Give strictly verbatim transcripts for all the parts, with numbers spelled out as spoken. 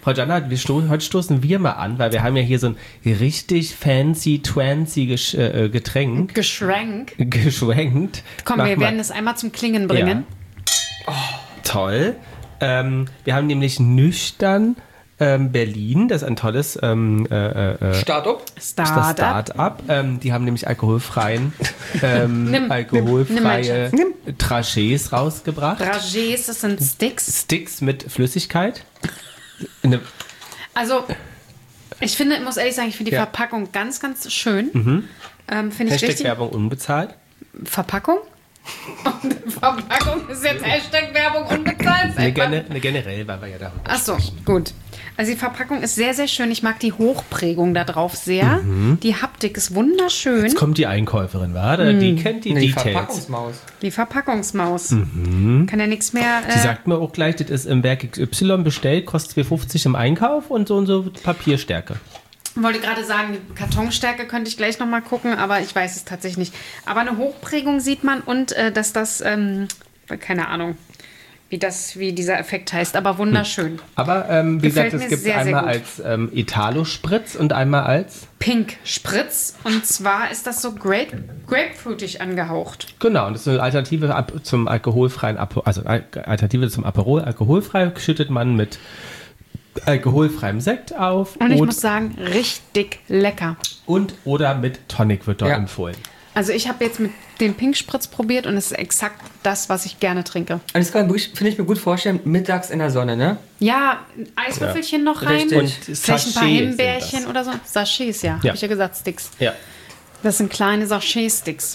Frau Jana, wir sto- heute stoßen wir mal an, weil wir haben ja hier so ein richtig fancy, twancy Gesch- äh, Getränk. Geschränk. Geschwenkt. Komm, Mach wir mal. werden es einmal zum Klingen bringen. Ja. Oh, toll. Ähm, wir haben nämlich nüchtern ähm, Berlin, das ist ein tolles ähm, äh, äh, Startup? das Startup. Start-up. Ähm, die haben nämlich alkoholfreien, ähm, Nimm, alkoholfreie nimm, Trachés rausgebracht. Dragés, das sind Sticks. Sticks mit Flüssigkeit. Eine, Also, ich finde, ich muss ehrlich sagen, ich finde die Ja. Verpackung ganz, ganz schön. Mhm. Ähm, finde ich Hashtag richtig. Werbung unbezahlt. Verpackung? Und Verpackung ist jetzt Hashtag Werbung unbezahlt. Eine, gene, eine generell, weil wir ja darüber Ach so, gut. Also die Verpackung ist sehr, sehr schön. Ich mag die Hochprägung da drauf sehr. Die Haptik ist wunderschön. Jetzt kommt die Einkäuferin, wa? Die kennt die Nee, Details. Verpackungsmaus. Die Verpackungsmaus. Kann ja nichts mehr... Die Äh, sagt mir auch gleich, das ist im Werk X Y bestellt, kostet zwei fünfzig im Einkauf und so und so Papierstärke. wollte gerade sagen, die Kartonstärke könnte ich gleich nochmal gucken, aber ich weiß es tatsächlich nicht. Aber eine Hochprägung sieht man und äh, dass das, ähm, keine Ahnung, wie das, wie dieser Effekt heißt, aber wunderschön. Aber ähm, wie Gefällt gesagt, mir es gibt sehr, sehr einmal gut. als ähm, Italo-Spritz und einmal als... Pink Spritz und zwar ist das so grape grapefruitig angehaucht. Genau, und das ist eine Alternative ab, zum alkoholfreien Aperol, also Al- Alternative zum Aperol. Alkoholfrei schüttet man mit alkoholfreiem Sekt auf Und ich und, muss sagen, richtig lecker. und oder mit Tonic wird dort Ja. empfohlen. Also ich habe jetzt mit dem Pink Spritz probiert und es ist exakt das, was ich gerne trinke. Und das kann man wirklich, finde ich mir gut vorstellen, mittags in der Sonne, ne? Ja, ein Eiswürfelchen noch rein, Richtig. Und vielleicht ein paar Sachets sind Himbeerchen das. oder so. Sachets, ja, Ja. habe ich ja gesagt, Sticks. Ja. Das sind kleine Sachet-Sticks.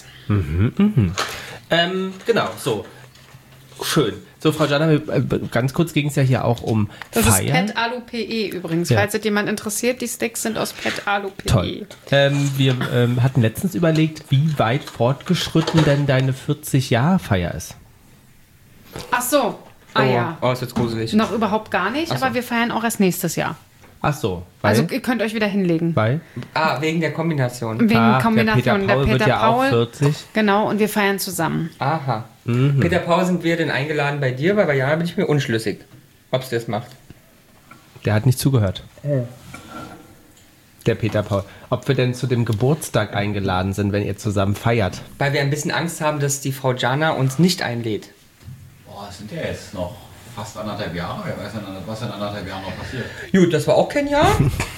Ähm, genau, so. Schön. So, Frau Jana, wir- äh, ganz kurz ging es ja hier auch um Das ist Feiern. Pet Alu P E übrigens. Ja. Falls es jemand interessiert, die Sticks sind aus Pet Alu P E. Toll. Ähm, wir ähm, hatten letztens überlegt, wie weit fortgeschritten denn deine vierzig-Jahr-Feier ist. Ach so. Ah oh, ja. oh, ist jetzt gruselig. Noch überhaupt gar nicht, Ach so. aber wir feiern auch erst nächstes Jahr. Ach so, weil, Also ihr könnt euch wieder hinlegen. weil Ah, wegen der Kombination. Wegen Ach, Kombination. der Peter Paul wird ja auch vierzig. Genau, und wir feiern zusammen. Aha. Peter Paul, sind wir denn eingeladen bei dir? Weil bei Jana bin ich mir unschlüssig, ob es das macht. Der hat nicht zugehört. Der Peter Paul. Ob wir denn zu dem Geburtstag eingeladen sind, wenn ihr zusammen feiert? Weil wir ein bisschen Angst haben, dass die Frau Jana uns nicht einlädt. Boah, das sind ja jetzt noch fast anderthalb Jahre. Wer weiß, denn, was in anderthalb Jahren noch passiert. Gut, das war auch kein Jahr.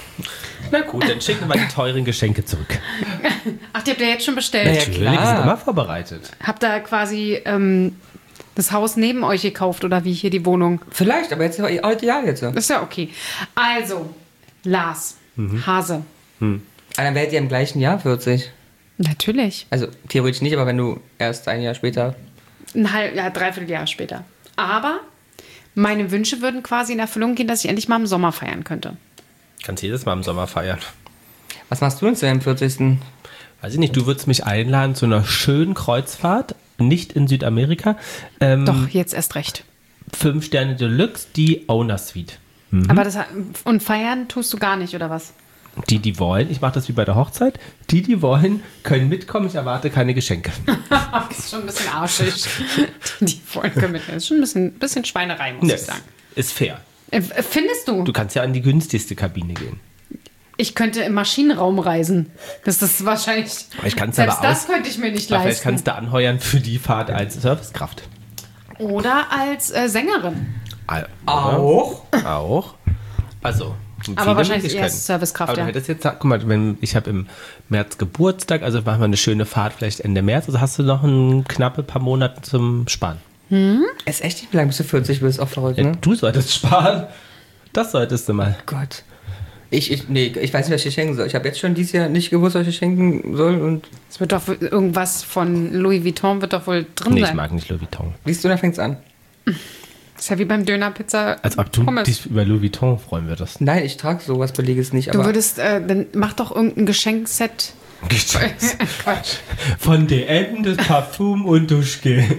Na gut, dann schicken wir die teuren Geschenke zurück. Ach, die habt ihr jetzt schon bestellt? Ja, Natürlich, wir klar. sind immer vorbereitet. Habt ihr quasi ähm, das Haus neben euch gekauft oder wie hier die Wohnung? Vielleicht, aber jetzt heute Jahr jetzt. Das ist ja okay. Also, Lars, Mhm. Hase. Ah, dann werdet ihr im gleichen Jahr vierzig. Natürlich. Also theoretisch nicht, aber wenn du erst ein Jahr später. Ein halb, ja, dreiviertel Jahr später. Aber meine Wünsche würden quasi in Erfüllung gehen, dass ich endlich mal im Sommer feiern könnte. Kannst jedes Mal im Sommer feiern. Was machst du denn zu deinem vierzigsten? Weiß ich nicht, du würdest mich einladen zu einer schönen Kreuzfahrt, nicht in Südamerika. Ähm, Doch, jetzt erst recht. Fünf Sterne Deluxe, die Owner Suite. Aber das und feiern tust du gar nicht, oder was? Die, die wollen, ich mache das wie bei der Hochzeit, die, die wollen, können mitkommen, ich erwarte keine Geschenke. Das ist schon ein bisschen arschig. Die Folge mit. Das ist schon ein bisschen, bisschen Schweinerei, muss Nee, ich sagen. ist fair. Äh, Findest du? Du kannst ja an die günstigste Kabine gehen. Ich könnte im Maschinenraum reisen. Das ist wahrscheinlich. Vielleicht kannst du Selbst aber das aus- könnte ich mir nicht Aber vielleicht leisten. kannst du anheuern für die Fahrt als Servicekraft. Oder als äh, Sängerin. Ah, Auch? oder? Auch. Also. Aber viele wahrscheinlich Möglichkeiten. erst Servicekraft, Aber du ja. hättest jetzt, guck mal, wenn, ich habe im März Geburtstag, also machen wir eine schöne Fahrt vielleicht Ende März, also hast du noch ein knappe paar Monate zum Sparen. Ist echt nicht, wie lange bis du vierzig bist, auch verrückt, Ja, ne? du solltest sparen. Das solltest du mal. Gott. Ich, ich, nee, ich weiß nicht, was ich dir schenken soll. Ich habe jetzt schon dieses Jahr nicht gewusst, was ich schenken soll. Und Es wird doch wohl- irgendwas von Louis Vuitton wird doch wohl drin Nee, ich sein. mag nicht Louis Vuitton. siehst du, da fängt's an. Ist ja wie beim Döner Pizza. Als ob du Pommes. dich über Louis Vuitton freuen würdest. Nein, ich trage sowas Billiges nicht. Du Aber würdest, äh, dann mach doch irgendein Geschenkset. Quatsch. Von D M das Parfum und Duschgel.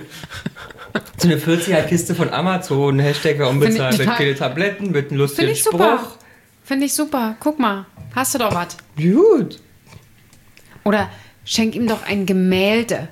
so eine vierziger-Kiste von Amazon, Hashtag wer unbezahlt, Finde ich mit total- viele Tabletten, mit einem Finde lustigen ich super. Spruch. Finde ich super. Guck mal. Hast du doch was. Gut. Oder schenk ihm doch ein Gemälde.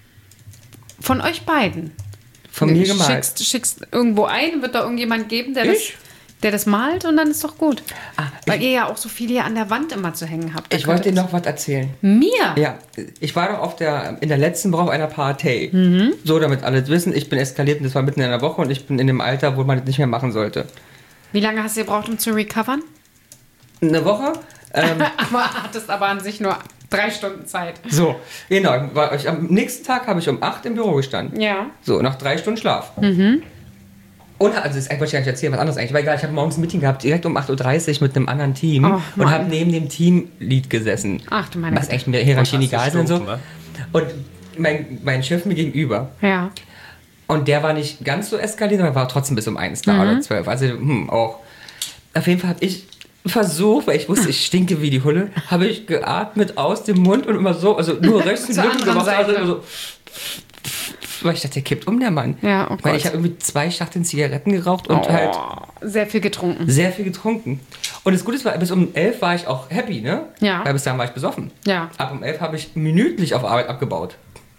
Von euch beiden. Von mir gemalt. Schickst, schickst irgendwo ein, wird da irgendjemand geben, der das, Ich? Der das malt und dann ist doch gut. Ah, Weil ich- ihr ja auch so viel hier an der Wand immer zu hängen habt. Da Ich wollte dir könnte- noch was erzählen. Mir? Ja, ich war doch auf der, in der letzten Woche auf einer Party. Mhm. So, damit alle wissen, ich bin eskaliert und das war mitten in der Woche und ich bin in dem Alter, wo man das nicht mehr machen sollte. Wie lange hast du gebraucht, um zu recovern? Eine Woche? Ähm, aber hattest aber an sich nur drei Stunden Zeit. so, genau. War ich, am nächsten Tag habe ich um acht im Büro gestanden. Ja. So, nach drei Stunden Schlaf. Mhm. Und, also, das wollte ich gar nicht erzählen, was anderes eigentlich. Weil egal, ich habe morgens ein Meeting gehabt, direkt um acht Uhr dreißig mit einem anderen Team Oh, und Mann. habe neben dem Teamlead gesessen. Ach du meine Was Güte. echt mir Hierarchien Und hast egal sind und so. gestunken, Und mein, mein Chef mir gegenüber. Ja. Und der war nicht ganz so eskaliert, aber war trotzdem bis um eins da oder zwölf. Also, hm, auch. Auf jeden Fall habe ich versucht, weil ich wusste, ich stinke wie die Hulle, habe ich geatmet aus dem Mund und immer so, also nur rechts und Zur links anderen gemacht. Also Seite. immer so. Weil ich dachte, der kippt um, der Mann. Ja, oh Weil Gott. ich habe irgendwie zwei Schachteln Zigaretten geraucht und halt Oh, sehr viel getrunken. sehr viel getrunken. Und das Gute ist, bis um elf war ich auch happy, ne? Ja. Weil bis dahin war ich besoffen. Ja. Ab um elf habe ich minütlich auf Arbeit abgebaut.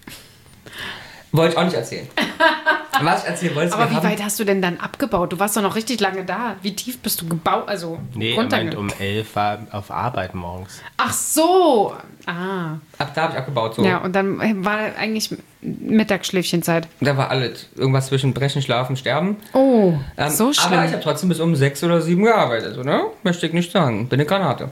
Wollte ich auch nicht erzählen. Was ich erzählen wollte, Aber wir wie haben- weit hast du denn dann abgebaut? Du warst doch noch richtig lange da. Wie tief bist du gebaut? Also Nee, er runterge- meint, um elf war auf Arbeit morgens. Ach so. Ah. Ab da habe ich abgebaut. So. Ja, und dann war eigentlich Mittagsschläfchenzeit. Da war alles. Irgendwas zwischen Brechen, Schlafen, Sterben. Oh, Ähm, so schlimm. Aber ich habe trotzdem bis um sechs oder sieben gearbeitet, oder? Möchte ich nicht sagen. Bin eine Granate.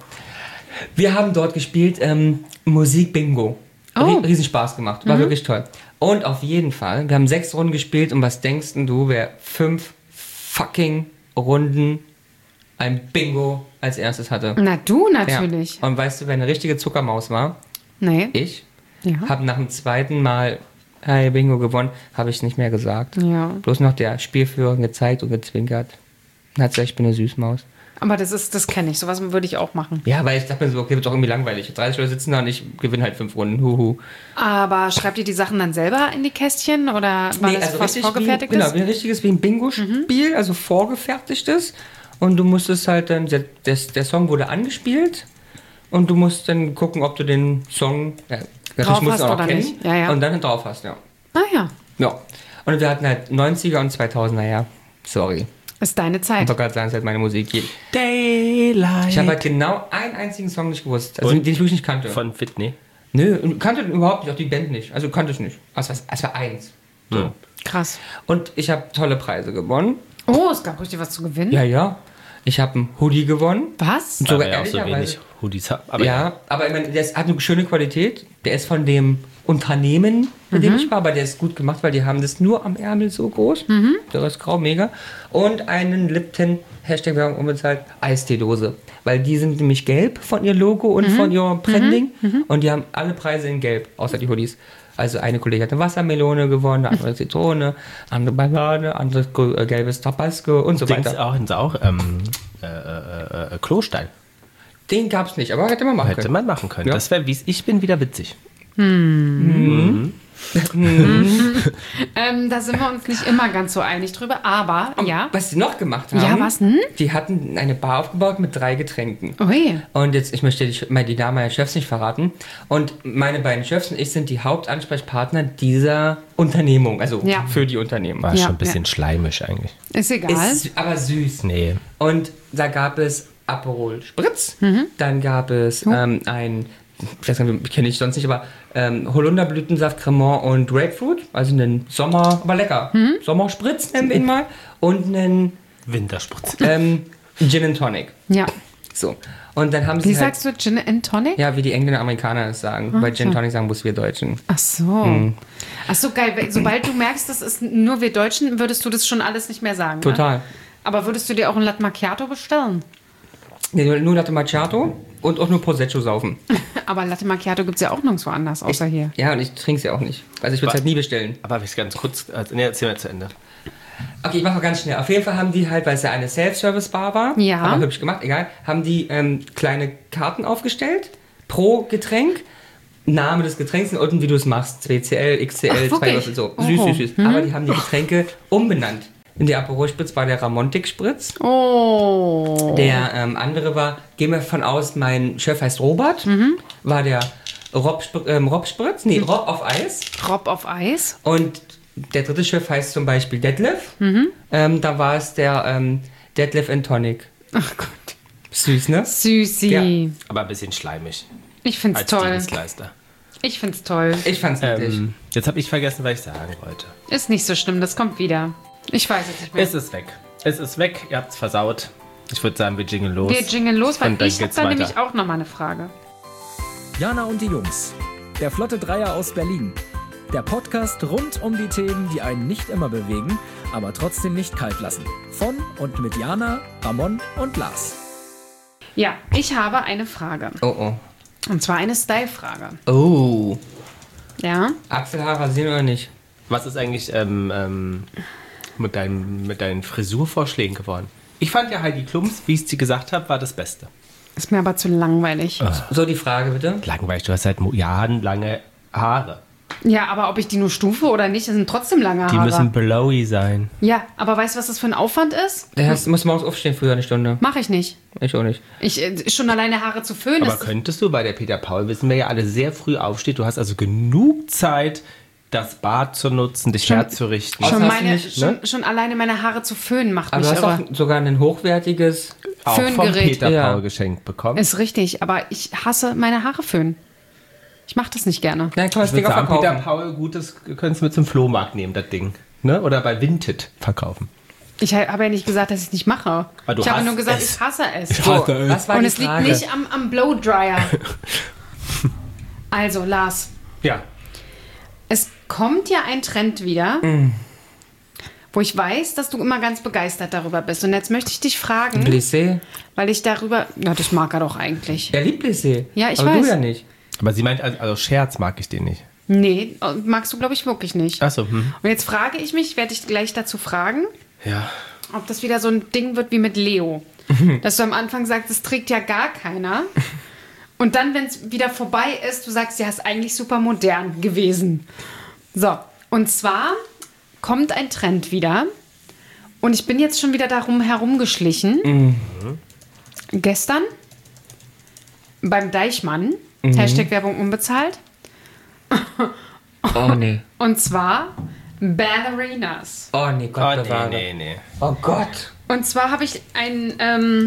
Wir haben dort gespielt ähm, Musik-Bingo. Oh. Rie- Riesen Spaß gemacht. War wirklich toll. Und auf jeden Fall, wir haben sechs Runden gespielt und was denkst denn du, wer fünf fucking Runden ein Bingo als erstes hatte? Na du Ja. natürlich. Und weißt du, wer eine richtige Zuckermaus war? Nee. Ich. Ja. Habe nach dem zweiten Mal hey, Bingo gewonnen, habe ich es nicht mehr gesagt. Ja. Bloß noch der Spielführer gezeigt und gezwinkert. Und hat gesagt, ich bin eine Süßmaus. Aber das ist, das kenne ich. Sowas würde ich auch machen. Ja, weil ich dachte mir so, okay, wird doch irgendwie langweilig. dreißig Leute sitzen da und ich gewinne halt fünf Runden. Huhu. Aber schreibt ihr die Sachen dann selber in die Kästchen oder war das was vorgefertigtes? Wie, genau, wie ein richtiges, wie ein Bingo-Spiel, also vorgefertigtes. Und du musstest halt dann, der, der, der Song wurde angespielt und du musst dann gucken, ob du den Song, ja, natürlich Drauf musst du hast auch noch oder kennen, nicht. Ja, ja. und dann drauf hast, ja. Ah ja, Ja. Und wir hatten halt neunziger und zweitausender, ja. Sorry. ist deine Ich Zeit. wollte gerade sagen, es ist halt meine Musik. Daylight. Ich habe halt genau einen einzigen Song nicht gewusst, also Und? den ich wirklich nicht kannte. Von Whitney. Nö, und kannte den überhaupt nicht, auch die Band nicht. Also kannte ich nicht. Also es war, es war eins. So. Krass. Und ich habe tolle Preise gewonnen. Oh, es gab richtig was zu gewinnen. Ja, ja. Ich habe einen Hoodie gewonnen. Was? Und sogar Weil wir auch so ehrlicherweise- wenig Hoodies haben. Aber ja, aber ich meine, der ist, hat eine schöne Qualität. Der ist von dem Unternehmen, mit dem ich war, aber der ist gut gemacht, weil die haben das nur am Ärmel so groß. Der ist grau, mega. Und einen Lipton, Hashtag Werbung unbezahlt, Eistee-Dose. Weil die sind nämlich gelb von ihr Logo und von ihrem Branding. Und die haben alle Preise in gelb, außer die Hoodies. Also eine Kollegin hat eine Wassermelone gewonnen, eine andere Zitrone, andere Banane, andere äh, gelbes Tabasco und so Dings weiter. auch, sind auch ähm, äh, äh, äh, Klostein. Den gab's nicht, aber hätte man machen Hätte können. man machen können. Ja. Das wäre, wie es ich bin, wieder witzig. Ähm, da sind wir uns nicht immer ganz so einig drüber, aber ja. Was sie noch gemacht haben, Ja, was denn? die hatten eine Bar aufgebaut mit drei Getränken. Ui. Und jetzt, ich möchte die, mal die Namen meiner Chefs nicht verraten. Und meine beiden Chefs und ich sind die Hauptansprechpartner dieser Unternehmung, also Ja. für die Unternehmung. War Ja, schon ein bisschen ja. schleimisch eigentlich. Ist egal. Ist aber süß. Nee. Und da gab es Aperol Spritz, Mhm. dann gab es Oh. ähm, ein, ich weiß nicht, kenne ich sonst nicht, aber ähm, Holunderblütensaft, Cremant und Grapefruit, also einen Sommer, aber lecker, Mhm. Sommerspritz nennen wir ihn mal, und einen Winterspritz. ähm, Gin and Tonic. Ja. So. Und dann haben sie Wie halt, sagst du Gin and Tonic? ja, wie die Engländer und Amerikaner es sagen, weil Gin so. Tonic sagen muss wir Deutschen. Ach so. Mhm. Ach so, geil. Weil Sobald du merkst, das ist nur wir Deutschen, würdest du das schon alles nicht mehr sagen. Ne? Total. Aber würdest du dir auch ein Latte Macchiato bestellen? Nee, nur, nur Latte Macchiato und auch nur Prosecco saufen. Aber Latte Macchiato gibt es ja auch nirgendwo anders, außer hier. Ja, und ich trinke es ja auch nicht. Also ich würde es Was? halt nie bestellen. Aber ich ganz kurz, also, nee, erzähl mal zu Ende. Okay, ich mache mal ganz schnell. Auf jeden Fall haben die halt, weil es ja eine Self-Service-Bar war, Ja. aber hübsch gemacht, egal, haben die ähm, kleine Karten aufgestellt pro Getränk. Name des Getränks und unten, wie du es machst. zwei C L, X C L, Ach, zwei wirklich? Würfel, so. Oh. Süß, süß, süß. Aber die haben die Getränke umbenannt. In der Aperol Spritz war der Ramontic Spritz. Oh. Der ähm, andere war, gehen wir von aus, mein Chef heißt Robert, Mhm. war der Rob, Spr- ähm, Rob Spritz, nee, Rob auf Eis. Rob auf Eis. Und der dritte Chef heißt zum Beispiel Detlef. Ähm, da war es der ähm, Detlef and Tonic. Ach Gott. Süß, ne? Süßi. Ja. Aber ein bisschen schleimig. Ich find's Als toll. Dienstleister. Ich find's toll. Ich fand's niedlich. Ähm, jetzt habe ich vergessen, was ich sagen wollte. Ist nicht so schlimm, das kommt wieder. Ich weiß es nicht mehr. Es ist weg. Es ist weg, ihr habt's versaut. Ich würde sagen, wir jingeln los. Wir jingeln los, weil Und dann ich habe geht's da weiter. nämlich auch noch mal eine Frage. Jana und die Jungs. Der Flotte Dreier aus Berlin. Der Podcast rund um die Themen, die einen nicht immer bewegen, aber trotzdem nicht kalt lassen. Von und mit Jana, Ramon und Lars. Ja, ich habe eine Frage. Oh, oh. Und zwar eine Style-Frage. Oh. Ja? Achselhaare rasieren oder nicht? Was ist eigentlich ähm, ähm, mit, deinen, mit deinen Frisurvorschlägen geworden? Ich fand ja Heidi Klums, wie ich es dir gesagt habe, war das Beste. Ist mir aber zu langweilig. So, die Frage bitte. Langweilig, du hast seit Jahren lange Haare. Ja, aber ob ich die nur stufe oder nicht, das sind trotzdem lange Die Haare. müssen blowy sein. Ja, aber weißt du, was das für ein Aufwand ist? Der heißt, muss morgens aufstehen früher eine Stunde. Mache ich nicht. Ich auch nicht. Ich, äh, schon alleine Haare zu föhnen Aber ist... könntest du, weil der Peter Paul, wissen wir ja alle, sehr früh aufsteht. Du hast also genug Zeit, das Bad zu nutzen, dich herzurichten. Schon, hast du meine, nicht, schon, ne? schon alleine meine Haare zu föhnen macht Aber du mich hast irre. auch sogar ein hochwertiges... Auch vom Föhngerät. Peter Ja. Paul geschenkt bekommen. Ist richtig, aber ich hasse meine Haare föhnen. Ich mache das nicht gerne. Nein, kann man das Ich Ding würde auch sagen, Peter verkaufen. Paul, gutes, könntest du mit zum Flohmarkt nehmen, das Ding. Ne? Oder bei Vinted verkaufen. Ich habe ja nicht gesagt, dass ich es nicht mache. Aber du Ich habe hast nur gesagt, es. ich hasse es. Ich So, hasse es. was war Und die es liegt Frage? nicht am, am Blowdryer. Also, Lars, Ja. es kommt ja ein Trend wieder, Mm. wo ich weiß, dass du immer ganz begeistert darüber bist. Und jetzt möchte ich dich fragen, Plissé. weil ich darüber... Na, das mag er doch eigentlich. Er liebt Plissé. Ja, ich aber weiß. du ja nicht. Aber sie meint, also, also Scherz mag ich den nicht. Nee, magst du, glaube ich, wirklich nicht. Achso, hm. Und jetzt frage ich mich, werde ich gleich dazu fragen, Ja. ob das wieder so ein Ding wird wie mit Leo. Dass du am Anfang sagst, das trägt ja gar keiner. Und dann, wenn es wieder vorbei ist, du sagst, ja, ist eigentlich super modern gewesen. So, und zwar kommt ein Trend wieder. Und ich bin jetzt schon wieder darum herumgeschlichen. Mhm. Gestern beim Deichmann, Mhm. Hashtag Werbung unbezahlt. Oh, nee. Und zwar Ballerinas. Oh, nee, Oh, Gott nee, bewahre. nee, nee. Oh Gott. Und zwar habe ich ein, ähm,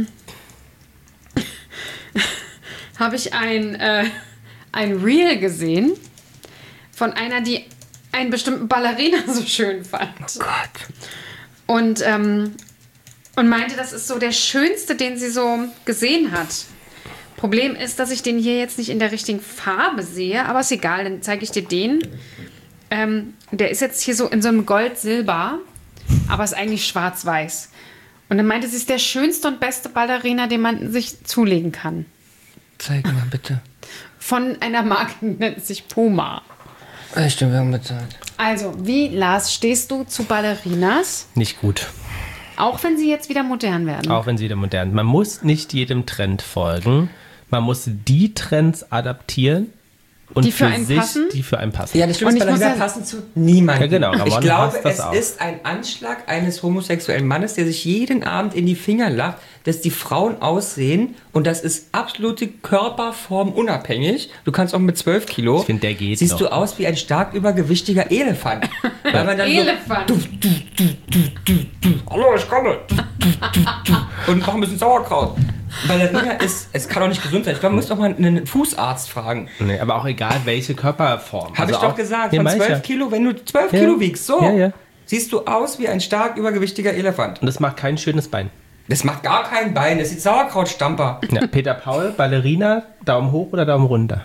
habe ich ein, äh, ein Reel gesehen von einer, die einen bestimmten Ballerina so schön fand. Gott. Und, ähm, und meinte, das ist so der schönste, den sie so gesehen hat. Problem ist, dass ich den hier jetzt nicht in der richtigen Farbe sehe, aber ist egal, dann zeige ich dir den. Ähm, der ist jetzt hier so in so einem Gold-Silber, aber ist eigentlich schwarz-weiß. Und dann meinte sie, es ist der schönste und beste Ballerina, den man sich zulegen kann. Zeig mal bitte. Von einer Marke, die nennt sich Puma. Ich stimme, wir haben bezahlt. Also, wie, Lars, stehst du zu Ballerinas? Nicht gut. Auch wenn sie jetzt wieder modern werden. Auch wenn sie wieder modern sind. Man muss nicht jedem Trend folgen. Man muss die Trends adaptieren und Die für einen sich, passen? die für einen passen. Ja, das Schlimme Und ist, ich muss Ballerina ja- passen zu niemandem. Ja, genau, Ramon Ich glaube, hasst das es auch. ist ein Anschlag eines homosexuellen Mannes, der sich jeden Abend in die Finger lacht, dass die Frauen aussehen und das ist absolute Körperform unabhängig. Du kannst auch mit zwölf Kilo. Ich finde, der geht Siehst noch. du aus wie ein stark übergewichtiger Elefant. Weil man dann Elefant. So, du, du, du, du, du, du. Hallo, ich komme. Du, du, du, du. Und mach ein bisschen Sauerkraut. Ballerina ist, es kann auch nicht gesund sein. Ich glaube, man muss doch mal einen Fußarzt fragen. Nee, aber auch egal, welche Körperform. Habe Also ich doch auch- gesagt, Ja, von weiß zwölf ja. Kilo, wenn du zwölf Ja. Kilo wiegst, so, Ja, ja. siehst du aus wie ein stark übergewichtiger Elefant. Und das macht kein schönes Bein. Das macht gar kein Bein, das sieht Sauerkrautstamper. Ja, Peter Paul, Ballerina, Daumen hoch oder Daumen runter?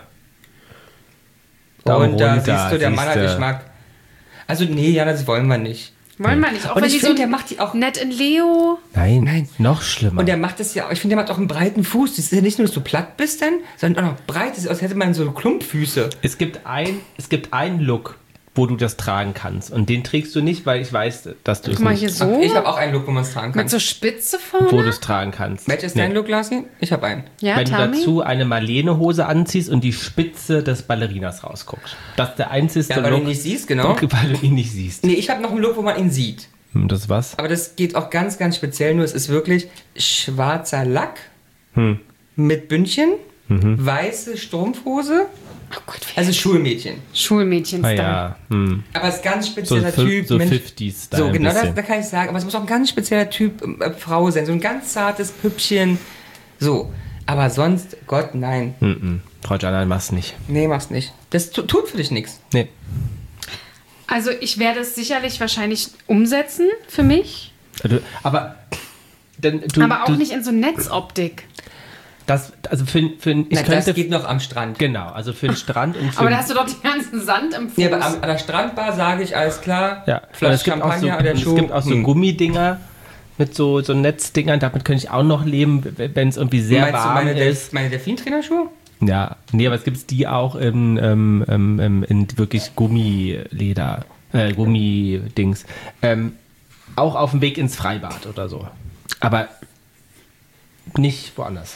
Daumen Und da runter, siehst du, der Mann hat siehste. Geschmack. Also nee, ja, das wollen wir nicht. Wollen wir nicht. Auch Und wenn ich die finde, so der macht die auch- nett in Leo. Nein, Nein. noch schlimmer. Und der macht das ja, ich finde, der macht auch einen breiten Fuß. Das ist ja nicht nur, dass du platt bist dann, sondern auch noch breit. Das ist, als hätte man so Klumpfüße. es gibt ein, es gibt einen Look, wo du das tragen kannst. Und den trägst du nicht, weil ich weiß, dass du es Guck mal nicht, hier so. Ich habe auch einen Look, wo man es tragen kann. Mit so Spitze wo du vorne. es tragen kannst. Welcher ist Nee. dein Look, Lassi? Ich habe einen. Ja, Wenn du Tami? dazu eine Marlene-Hose anziehst und die Spitze des Ballerinas rausguckst. Das ist der einzige Ja, weil du Look, ihn nicht siehst, genau. weil du ihn nicht siehst. Nee, ich habe noch einen Look, wo man ihn sieht. Hm, Das ist was? Aber das geht auch ganz, ganz speziell nur. Es ist wirklich schwarzer Lack Hm. mit Bündchen, Mhm. weiße Strumpfhose Oh Gott, wie Also Schulmädchen. Schulmädchen-Style. Ah ja, hm. Aber es ist ein ganz So, spezieller fü- Typ. so Mensch. fünfziger-Style So, ein genau, das, bisschen. da kann ich sagen. Aber es muss auch ein ganz spezieller Typ äh, Frau sein. So ein ganz zartes Püppchen. So. Aber sonst, Gott, nein. Mhm. Frau Jana, mach's nicht. Nee, mach's nicht. Das tu- tut für dich nichts. Nee. Also ich werde es sicherlich wahrscheinlich umsetzen für mich, Also, aber denn du, aber auch du, nicht in so Netzoptik. das, also für, für ich Na, könnte das geht noch am Strand. genau, also für den Strand und für Aber da hast du doch den ganzen Sand im Fuß. Ja, aber am, an der Strandbar sage ich, alles klar. ja, und Flasche es gibt auch so, Champagner oder es Schuh. gibt auch so Hm. Gummidinger mit so so Netzdingern, damit könnte ich auch noch leben, wenn es irgendwie sehr Meinst du warm meine, Del- ist. meine Delfintrainerschuhe? Ja, nee, aber es gibt die auch in, ähm, ähm, ähm, in wirklich Gummileder, äh, Gummidings. Ähm, auch auf dem Weg ins Freibad oder so. Aber nicht woanders.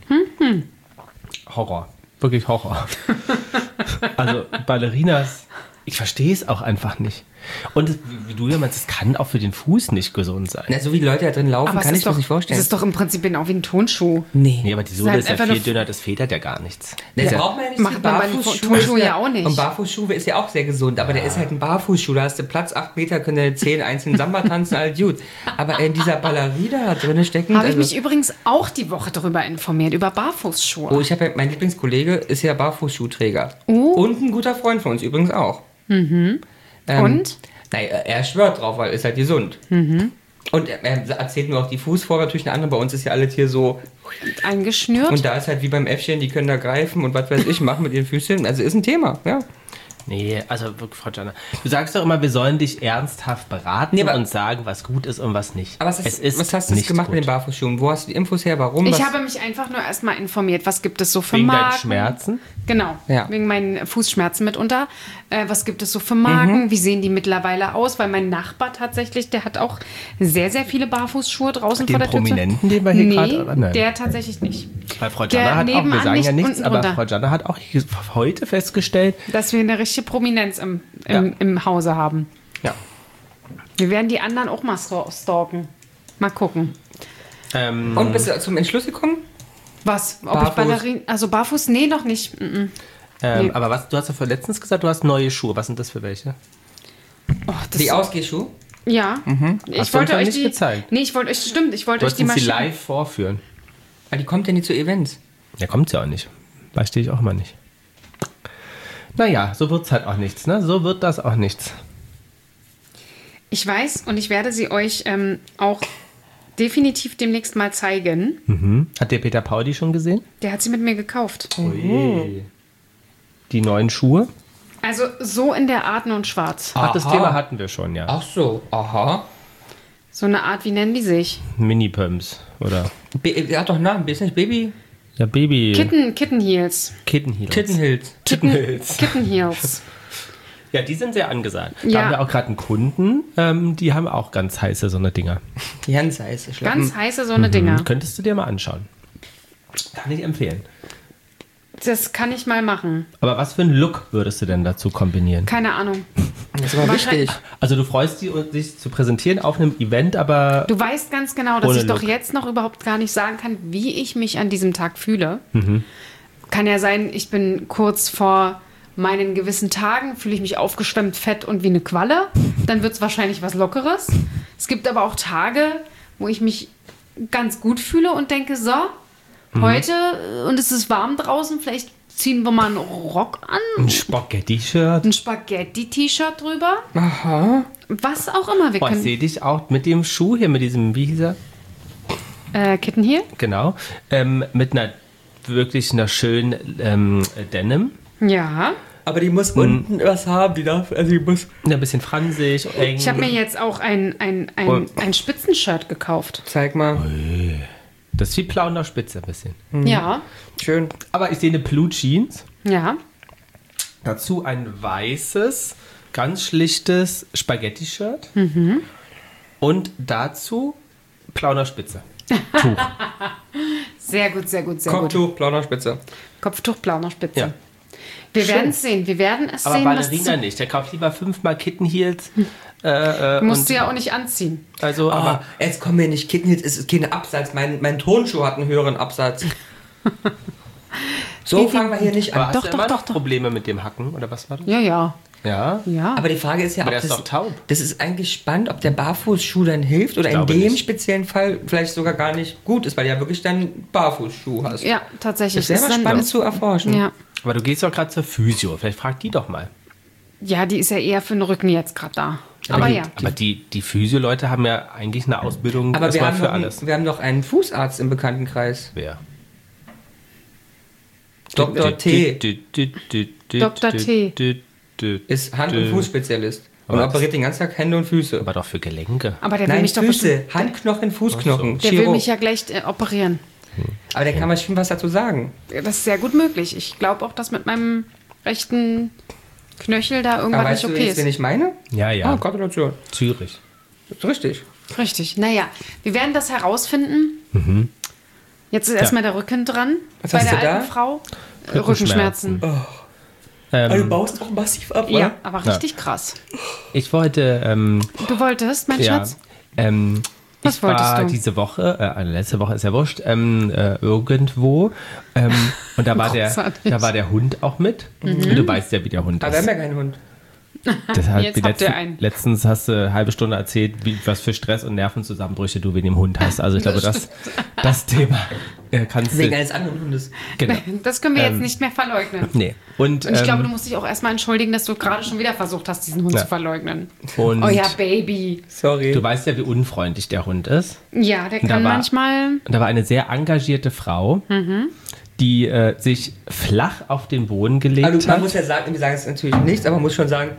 Horror. Wirklich Horror. Also Ballerinas, ich verstehe es auch einfach nicht. Und es, wie du ja meinst, es kann auch für den Fuß nicht gesund sein. Na, so wie die Leute da drin laufen, aber kann es ich ist mir doch, nicht vorstellen. Es ist doch im Prinzip auch wie ein Tonschuh. nee. Nee, aber die ist Sohle halt ist ja einfach viel nur- dünner, das federt ja gar nichts. Das Ja. braucht man ja nicht. Macht so man bei den Barfußschuhe Turnschuhe ist ja auch nicht. Und Barfußschuhe ist ja auch sehr gesund. Aber der ist halt ein Barfußschuh. Da hast du Platz, acht Meter, können deine zehn einzelnen Samba tanzen, all gut. Aber in dieser Ballerina da drin stecken. Habe ich also- mich übrigens auch die Woche darüber informiert, über Barfußschuhe. Oh, ich habe ja, mein Lieblingskollege ist ja Barfußschuhträger. Oh. Und ein guter Freund von uns übrigens auch. Mhm. Ähm, Und? Nein, er schwört drauf, weil ist halt gesund. Mhm. Und er, er erzählt nur auch die Fußform, natürlich eine andere. Bei uns ist ja alles hier so. Eingeschnürt. Und da ist halt wie beim Äffchen, die können da greifen und was weiß ich machen mit ihren Füßchen. Also ist ein Thema, ja. Nee, also wirklich, Frau Jana. Du sagst doch immer, wir sollen dich ernsthaft beraten Nee, aber- und sagen, was gut ist und was nicht. Aber was, ist, es ist was hast du jetzt nicht gemacht gut. mit den Barfußschuhen? Wo hast du die Infos her? Warum? Ich was? habe mich einfach nur erstmal informiert, was gibt es so für Wegen deinen Marken. Schmerzen? Genau, Ja. wegen meinen Fußschmerzen mitunter. Äh, was gibt es so für Marken? Wie sehen die mittlerweile aus? Weil mein Nachbar tatsächlich, der hat auch sehr, sehr viele Barfußschuhe draußen Den vor der Tür. Prominenten, den wir hier nee, gerade- nein. der tatsächlich nicht. Weil Frau Der Jana hat auch, wir nebenan sagen ja nicht nichts, unten aber drunter. Frau Jana hat auch heute festgestellt, Dass wir eine richtige Prominenz im, im, Ja. im Hause haben. ja, Wir werden die anderen auch mal stalk- stalken. Mal gucken. ähm, Und bist du zum Entschluss gekommen? Was? Ob Barfuß. ich Ballerin... Also barfuß? Nee, noch nicht. Mm-mm. ähm, nee. aber was, du hast ja vor letztens gesagt, du hast neue Schuhe. Was sind das für welche? Oh, das Die Ausgehschuhe? Ja. Ich Hast du uns wollte noch euch nicht die... gezeigt. Nee, ich wollte euch... Stimmt, ich wollte Du euch hast die uns mal die schicken. live vorführen. Ah, die kommt ja nie zu Events. Der kommt ja auch nicht. Verstehe ich auch immer nicht. Naja, so wird es halt auch nichts, ne? So wird das auch nichts. Ich weiß und ich werde sie euch ähm, auch definitiv demnächst mal zeigen. Mhm. Hat der Peter Paul die schon gesehen? Der hat sie mit mir gekauft. Ui. Die neuen Schuhe? Also so in der Art und schwarz. Ach, das Aha. Thema hatten wir schon, ja. Ach so, aha. So eine Art, wie nennen die sich? Mini-Pumps oder Be er hat doch einen Namen, ist nicht Baby? ja, Baby Kitten, Kitten Heels. Kitten Heels. Kitten Hills. Kitten, Heels. Kitten Heels. Ja, die sind sehr angesagt. Da Ja. haben wir auch gerade einen Kunden, ähm, die haben auch ganz heiße so eine Dinger. Die ganz heiße Schlappen. Ganz heiße so eine Dinger. Könntest du dir mal anschauen. Kann ich empfehlen. Das kann ich mal machen. Aber was für einen Look würdest du denn dazu kombinieren? Keine Ahnung. Das ist aber Wahrscheinlich- wichtig. Also du freust dich, sich zu präsentieren auf einem Event, aber Du weißt ganz genau, dass Ohne ich doch Look. jetzt noch überhaupt gar nicht sagen kann, wie ich mich an diesem Tag fühle. Mhm. Kann ja sein, ich bin kurz vor meinen gewissen Tagen, fühle ich mich aufgeschwemmt, fett und wie eine Qualle. Dann wird es wahrscheinlich was Lockeres. Es gibt aber auch Tage, wo ich mich ganz gut fühle und denke, so, Mhm. heute, äh, und es ist warm draußen, vielleicht ziehen wir mal einen Rock an, ein Spaghetti-Shirt. ein Spaghetti-T-Shirt drüber. Aha. Was auch immer. Wir Boah, ich können. sehe dich auch mit dem Schuh hier, mit diesem, wie hieß er? Äh, Kitten hier? Genau. Ähm, mit einer wirklich einer schönen ähm, Denim. Ja. Aber die muss unten was haben, die darf, also die muss... Ein bisschen fransig, eng. Ich habe mir jetzt auch ein, ein, ein, Und- ein Spitzenshirt gekauft. Zeig mal. Das ist wie Plauner Spitze ein bisschen. Ja, Schön. Aber ich sehe eine Blue Jeans. ja. Dazu ein weißes, ganz schlichtes Spaghetti-Shirt. Mhm. Und dazu Plauner Spitze. Tuch. Sehr gut, sehr gut, sehr gut. Kopftuch, blauer Spitze. Kopftuch, blauer Spitze. Ja. Wir Schön. werden es sehen. Wir werden es Aber sehen. was Ballerina zu- nicht. Der kauft lieber fünfmal Kitten Heels. Äh, äh, Musst und- du ja auch nicht anziehen. Also, aber Aber jetzt kommen wir nicht Kitten, jetzt ist es kein Absatz. Mein, mein Tonschuh hat einen höheren Absatz. So fangen wir hier nicht Aber an. hast Doch, du doch, immer doch, noch doch. Probleme mit dem Hacken oder was war das? Ja, ja. Ja. Ja. Aber die Frage ist ja, Aber ob der ist das, doch taub. das ist eigentlich spannend, ob der Barfußschuh dann hilft oder in glaube dem nicht. speziellen Fall vielleicht sogar gar nicht gut ist, weil du ja wirklich dann Barfußschuh hast. ja, tatsächlich. Das wäre mal Ist dann- spannend zu erforschen. Ja. Aber du gehst doch gerade zur Physio. Vielleicht frag die doch mal. ja, die ist ja eher für den Rücken jetzt gerade da. Aber ja. Aber die, die Physio-Leute haben ja eigentlich eine Ausbildung Aber wir erstmal haben, für noch, einen- alles. wir haben noch einen Fußarzt im Bekanntenkreis. Wer? Doktor T. Doktor T. Ist Hand- und Fußspezialist. Und Aber operiert den ganzen Tag Hände und Füße. Aber doch für Gelenke. Aber der will Nein, mich doch Füße. bestimmt, Handknochen, Fußknochen. der will Chiro. mich ja gleich äh, operieren. Aber der kann mal schön was dazu sagen. Das ist sehr gut möglich. Ich glaube auch, dass mit meinem rechten Knöchel da Aber irgendwas weißt nicht du okay jetzt, wen ist. ich meine? Ja, ja. Ah, Gratulation. Zürich. Das ist richtig. Richtig. Naja, wir werden das herausfinden. Jetzt ist erstmal der Rücken dran. Was bei hast der du alten da? Frau. Äh, Rückenschmerzen. Ähm, baust auch massiv ab, Ja, aber richtig krass. ich wollte, ähm, Du wolltest, mein ja, Schatz? ähm, Was ich war wolltest du? diese Woche, äh, letzte Woche ist ja wurscht, ähm, äh, irgendwo ähm, und da war, der, Großartig. da war der Hund auch mit. Und du weißt ja, wie der Hund Aber wir ist. haben ja keinen Hund. Deshalb, Jetzt wie habt ihr letzten, einen. letztens hast du eine halbe Stunde erzählt, wie, was für Stress und Nervenzusammenbrüche du wegen dem Hund hast. Also ich glaube, das, das Thema äh, kannst Wegen du... eines anderen Hundes. Genau. Das können wir Ähm, jetzt nicht mehr verleugnen. Nee. Und, Und ich ähm, glaube, du musst dich auch erstmal entschuldigen, dass du gerade schon wieder versucht hast, diesen Hund Ja. zu verleugnen. und Oh ja, Baby. Sorry. du weißt ja, wie unfreundlich der Hund ist. Ja, der Da kann war- manchmal. Und da war eine sehr engagierte Frau, Mhm. die äh, sich flach auf den Boden gelegt Also, man hat. muss ja sagen, wir sagen es natürlich nichts, aber man muss schon sagen,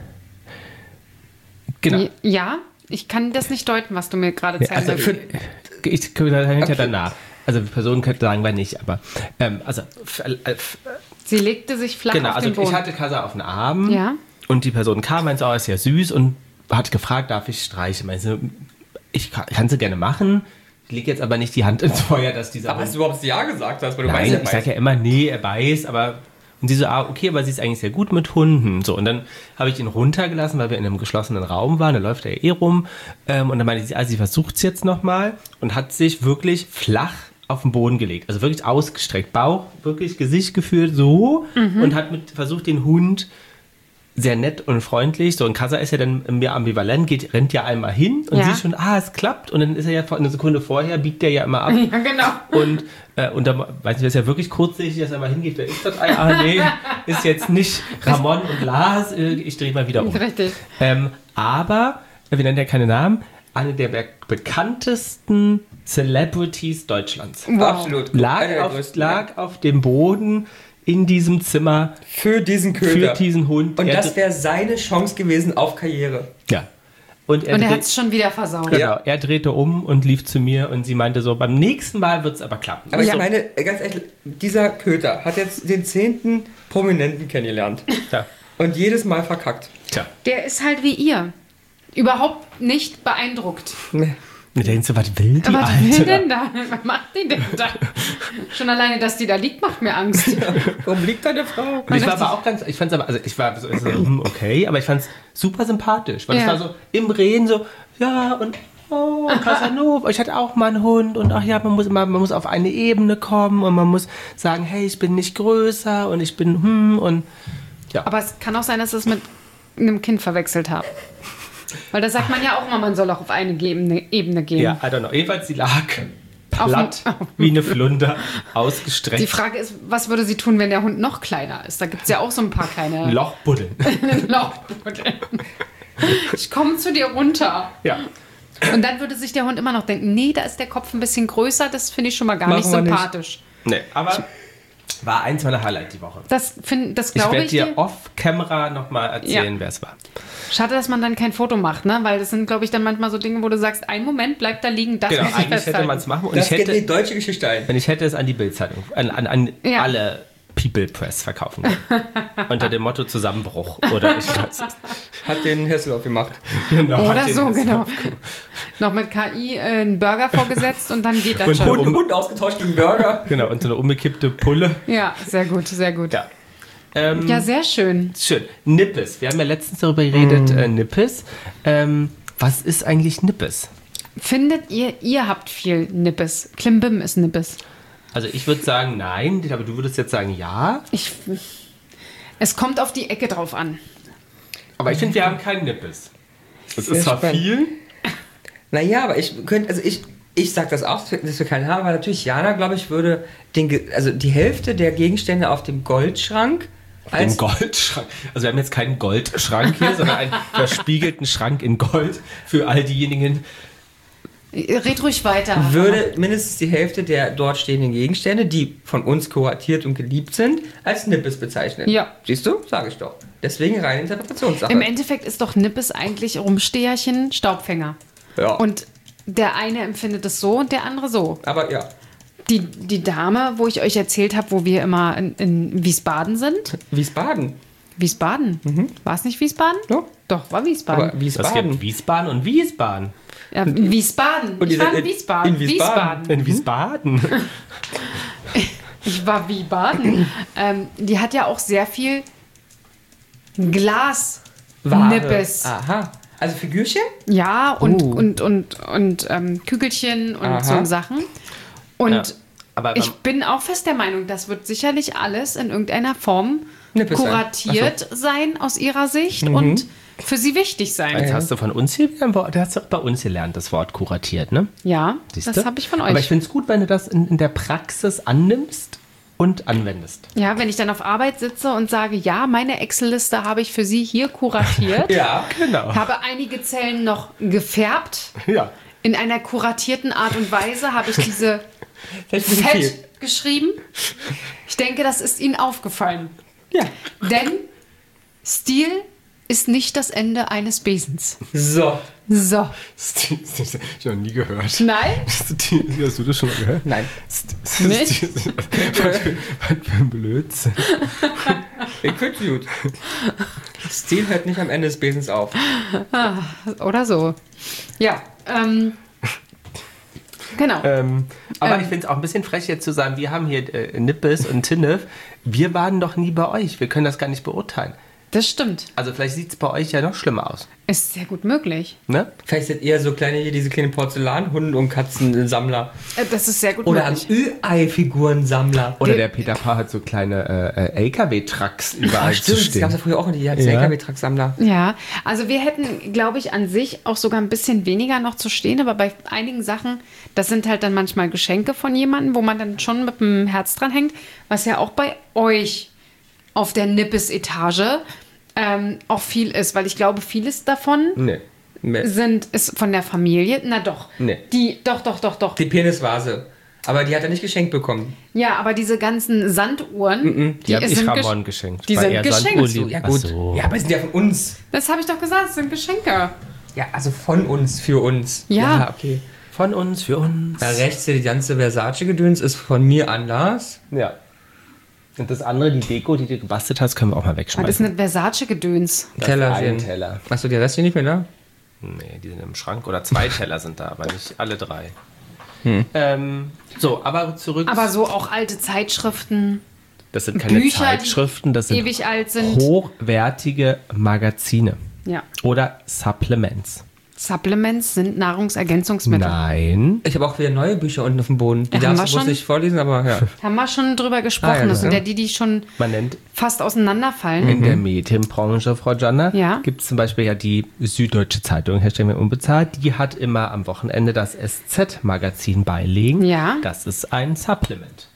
Genau. Ja, ich kann das nicht deuten, was du mir gerade Ja, zeigen also willst. für, ich könnte ja Okay. danach. Also die Person könnte sagen, wir nicht, aber ähm, also f- äh, f- Sie legte sich flach genau, auf also den Boden. ich hatte Kasa auf den Arm Ja. und die Person kam, meinte, oh, ist ja süß und hat gefragt, darf ich streichen? Meinte, sie, ich kann, kann sie gerne machen. Ich lege jetzt aber nicht die Hand ins Feuer, dass dieser aber Hund... hast du überhaupt Ja gesagt hast, weil du Nein, weißt, ich sage ja immer, nee, er weiß, aber... Und sie so, ah, okay, aber sie ist eigentlich sehr gut mit Hunden. So, und dann habe ich ihn runtergelassen, weil wir in einem geschlossenen Raum waren, da läuft er eh rum. Ähm, und dann meinte sie, also sie versucht es jetzt nochmal und hat sich wirklich flach auf den Boden gelegt. Also wirklich ausgestreckt, Bauch, wirklich Gesicht geführt, so. Und hat mit, versucht, den Hund sehr nett und freundlich. So, und Kasa ist ja dann mehr ambivalent, geht, rennt ja einmal hin und Ja. sieht schon, ah, es klappt. Und dann ist er ja vor- eine Sekunde vorher, biegt er ja immer ab. Ja, genau. Und, äh, und da, weiß ich, das ist ja wirklich kurzsichtig, dass er mal hingeht, wer ist das? Ah, nee, ist jetzt nicht Ramon und Lars, äh, ich drehe mal wieder um. Richtig. Ähm, aber, wir nennen ja keine Namen, eine der be bekanntesten Celebrities Deutschlands. Wow. Absolut. Einer Lag der auf, größten. lag auf dem Boden in diesem Zimmer Für diesen für Köder. diesen Hund. Und Er das dr- wäre seine Chance gewesen auf Karriere. ja. Und er, Und er dreht- hat es schon wieder versaut. genau, er drehte um und lief zu mir und sie meinte so, beim nächsten Mal wird es aber klappen. Aber Ja. ich meine, ganz ehrlich, dieser Köter hat jetzt den zehnten Prominenten kennengelernt. Ja. Und jedes Mal verkackt. Tja. Der ist halt wie ihr. Überhaupt nicht beeindruckt. Nee. Und da denkst du, was will die Aber was Alte? will denn da? Was macht die denn da? Schon alleine, dass die da liegt, macht mir Angst. Warum liegt da eine Frau? Und ich war aber auch ganz, ich fand's aber, also ich war so, so hm, okay, aber ich fand's super sympathisch, weil es Ja. war so im Reden so, ja und oh, Casanova, ich hatte auch mal einen Hund und ach ja, man muss immer, man muss auf eine Ebene kommen und man muss sagen, hey, ich bin nicht größer und ich bin hm und Aber es kann auch sein, dass ich es mit einem Kind verwechselt habe. Weil da sagt man ja auch immer, man soll auch auf eine Ebene, Ebene gehen. ja, I don't know. Jedenfalls, sie lag Auf platt, dem- wie eine Flunder, ausgestreckt. Die Frage ist, was würde sie tun, wenn der Hund noch kleiner ist? Da gibt es ja auch so ein paar kleine Lochbuddeln. Lochbuddeln. Ich komme zu dir runter. Ja. Und dann würde sich der Hund immer noch denken, nee, da ist der Kopf ein bisschen größer, das finde ich schon mal gar Machen nicht wir nicht. sympathisch. Nee, aber war eins meiner Highlights die Woche. Das, find- das Ich glaube werde ich, dir dir. off-camera nochmal erzählen, Ja. wer es war. Schade, dass man dann kein Foto macht, ne? Weil das sind, glaube ich, dann manchmal so Dinge, wo du sagst, ein Moment, bleib da liegen, das Genau, muss ich eigentlich hätte festhalten. man es machen und Das ich geht in hätte, die deutsche Geschichte ein. wenn ich hätte es an die Bildzeitung, an, an, an Ja. alle People Press verkaufen können. Unter dem Motto Zusammenbruch. Oder ich weiß es. Hat den Hesselhoff gemacht. Genau, Oder hat den so, das genau. drauf. Noch mit K I äh, einen Burger vorgesetzt und dann geht das Und schon. Und Hund ausgetauscht gegen Burger. Genau, und so eine umgekippte Pulle. Ja, sehr gut, sehr gut. Ja. Ähm, Ja, sehr schön. Schön. Nippes. Wir haben ja letztens darüber geredet, Mm. äh, Nippes. Ähm, was ist eigentlich Nippes? Findet ihr, ihr habt viel Nippes. Klimbim ist Nippes. Also ich würde sagen nein, aber du würdest jetzt sagen ja. Ich, es kommt auf die Ecke drauf an. Aber ich finde, wir haben keinen Nippes. Das Sehr ist zwar spannend. viel. Naja, aber ich könnte, also ich, ich sag das auch, dass wir keinen haben, aber natürlich Jana, glaube ich, würde den, Ge- also die Hälfte der Gegenstände auf dem Goldschrank als Den Goldschrank. Also wir haben jetzt keinen Goldschrank hier, sondern einen verspiegelten Schrank in Gold für all diejenigen. Red ruhig weiter. würde mindestens die Hälfte der dort stehenden Gegenstände, die von uns kuratiert und geliebt sind, als Nippes bezeichnen. Ja. Siehst du? Sag ich doch. Deswegen reine Interpretationssache. Im Endeffekt ist doch Nippes eigentlich Rumsteherchen, Staubfänger. ja. Und der eine empfindet es so und der andere so. aber ja, Die, die Dame, wo ich euch erzählt habe, wo wir immer in, in Wiesbaden sind. Wiesbaden. Wiesbaden? War es nicht Wiesbaden? Ja. Doch, war Wiesbaden. Aber Es Wiesbaden. gibt Wiesbaden und Wiesbaden. Ja, Wiesbaden. Und Ich ihr war seid in in- Wiesbaden. in Wiesbaden. In Wiesbaden. Ich war wie Baden. ähm, die hat ja auch sehr viel Glas. Ware. Nippes. Aha. Also Figürchen? Ja, und, Oh. und, und, und ähm, Kügelchen und Aha. so Sachen. Und Ja, aber ich bin auch fest der Meinung, das wird sicherlich alles in irgendeiner Form Nippes sein. kuratiert sein aus ihrer Sicht und für sie wichtig sein. Jetzt hast du von uns hier wieder ein Wort, du hast doch bei uns gelernt, das Wort kuratiert, ne? Ja, Siehste? das habe ich von euch. Aber ich finde es gut, wenn du das in, in der Praxis annimmst und anwendest. Ja, wenn ich dann auf Arbeit sitze und sage, ja, meine Excel-Liste habe ich für Sie hier kuratiert. Ja. Genau. Habe einige Zellen noch gefärbt. Ja. In einer kuratierten Art und Weise habe ich diese Vielleicht ein bisschen viel. fett geschrieben. Ich denke, das ist Ihnen aufgefallen. Ja. Denn Stil ist nicht das Ende eines Besens. So. So. Stil, Stil, Stil, ich habe noch nie gehört. Nein? Stil, hast du das schon mal gehört? Nein. Stil, Nicht? Stil, was für was für ein Blödsinn. Ich finde gut. Stil hört nicht am Ende des Besens auf. Oder so. Ja. Ähm, genau. Ähm, aber Ähm. ich finde es auch ein bisschen frech jetzt zu sagen, wir haben hier äh, Nippes und Tinnef. Wir waren doch nie bei euch. Wir können das gar nicht beurteilen. Das stimmt. Also vielleicht sieht es bei euch ja noch schlimmer aus. Ist sehr gut möglich. Ne? Vielleicht sind eher so kleine hier, diese kleinen Porzellanhunde- und Katzensammler. Äh, Das ist sehr gut Oder ein möglich. Ü-Ei-Figurensammler. Oder Die- der Peter Paar hat so kleine äh, äh, L K W-Trucks überall Ah, zu stimmt, das stehen. gab es ja früher auch nicht. Die hatten Ja. L K W-Trucksammler. Ja, also wir hätten, glaube ich, an sich auch sogar ein bisschen weniger noch zu stehen, aber bei einigen Sachen, das sind halt dann manchmal Geschenke von jemandem, wo man dann schon mit dem Herz dran hängt, was ja auch bei euch auf der Nippes-Etage ähm, auch viel ist, weil ich glaube, vieles davon Nee. sind, ist von der Familie, na doch, Nee. die, doch, doch, doch, doch. Die Penisvase. Aber die hat er nicht geschenkt bekommen. Ja, aber diese ganzen Sanduhren, Die habe ich sind Ramon gesch- geschenkt. Die weil sind er geschenkt. Sanduli- So, ja Ach gut. so. Ja, aber die sind ja von uns. Das habe ich doch gesagt, das sind Geschenke. Ja, also von uns, für uns. Ja. okay. Von uns, für uns. Da rechts die ganze Versace-Gedöns ist von mir an Lars. Ja. Und das andere, die Deko, die du gebastelt hast, können wir auch mal Das ist wegschmeißen. eine Versace-Gedöns. Das Tellerchen. ein Teller. Hast du die Reste nicht mehr da? Nee, die sind im Schrank. Oder zwei Teller sind da, aber nicht alle drei. Ähm, so, aber zurück. Aber so auch alte Zeitschriften, das sind keine Bücher, die Zeitschriften, das sind ewig alt sind. hochwertige Magazine. Ja. Oder Supplements. Supplements sind Nahrungsergänzungsmittel. Nein. Ich habe auch wieder neue Bücher unten auf dem Boden. Die Ja, haben darfst wir du bloß schon? nicht vorlesen, aber ja. Haben wir schon drüber gesprochen. Ah, ja, das sind ja. ja die, die schon Man nennt fast auseinanderfallen. in der Medienbranche, Frau Janna, Ja. gibt es zum Beispiel ja die Süddeutsche Zeitung, Hashtag mir unbezahlt, die hat immer am Wochenende das S Z-Magazin beilegen. Ja. Das ist ein Supplement.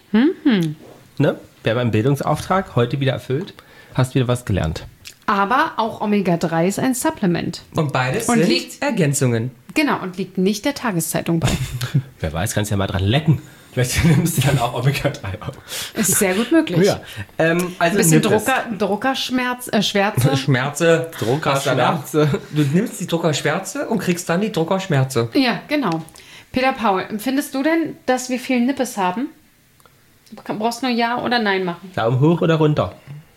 Ne? Wir haben einen Bildungsauftrag, heute wieder erfüllt. Hast wieder was gelernt. Aber auch Omega drei ist ein Supplement. Und beides Und sind liegt- Ergänzungen. Genau, und liegt nicht der Tageszeitung bei. Wer weiß, kannst ja mal dran lecken. Vielleicht nimmst du dann auch Omega drei auf. Ist sehr gut möglich. Ja. Ähm, also Ein bisschen Nippes. Drucker, Druckerschmerz, äh, Schwärze. Schmerze. Druckerschmerze. Du nimmst die Druckerschwärze und kriegst dann die Druckerschmerze. Ja, genau. Peter Paul, findest du denn, dass wir viel Nippes haben? Du brauchst nur Ja oder Nein machen. Daumen hoch oder runter?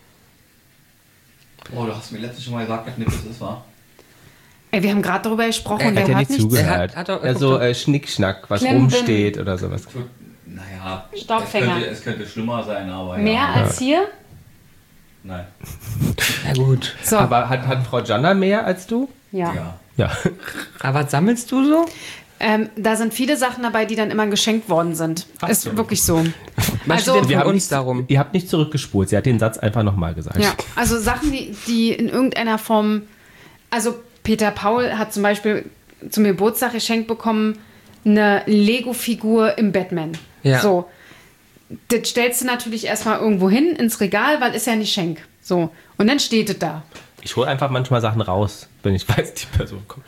Oh, du hast mir letztens schon mal gesagt, was Nippes ist, wa? Ey, wir haben gerade darüber gesprochen Er und Hat der ja hört nicht nichts. zugehört. Er hat- hat doch- ja, so äh, Schnickschnack, was Klimbim. rumsteht oder sowas. Naja, Staubfänger. Es könnte, es könnte schlimmer sein, aber Mehr ja. als hier? Nein. Na gut. So. Aber hat, hat Frau Janna mehr als du? ja. Ja. Ja. Aber was sammelst du so? Ähm, da sind viele Sachen dabei, die dann immer geschenkt worden sind. Ach Ist so. wirklich so. Was Also- steht Wir denn haben für uns nicht, darum? Ihr habt nicht zurückgespult. Sie hat den Satz einfach nochmal gesagt. Ja, also Sachen, die, die in irgendeiner Form. Also Peter Paul hat zum Beispiel zum Geburtstag geschenkt bekommen eine Lego-Figur im Batman. Ja. So. Das stellst du natürlich erstmal irgendwo hin ins Regal, weil ist ja ein Geschenk. So. Und dann steht es da. Ich hole einfach manchmal Sachen raus, wenn ich weiß, die Person kommt.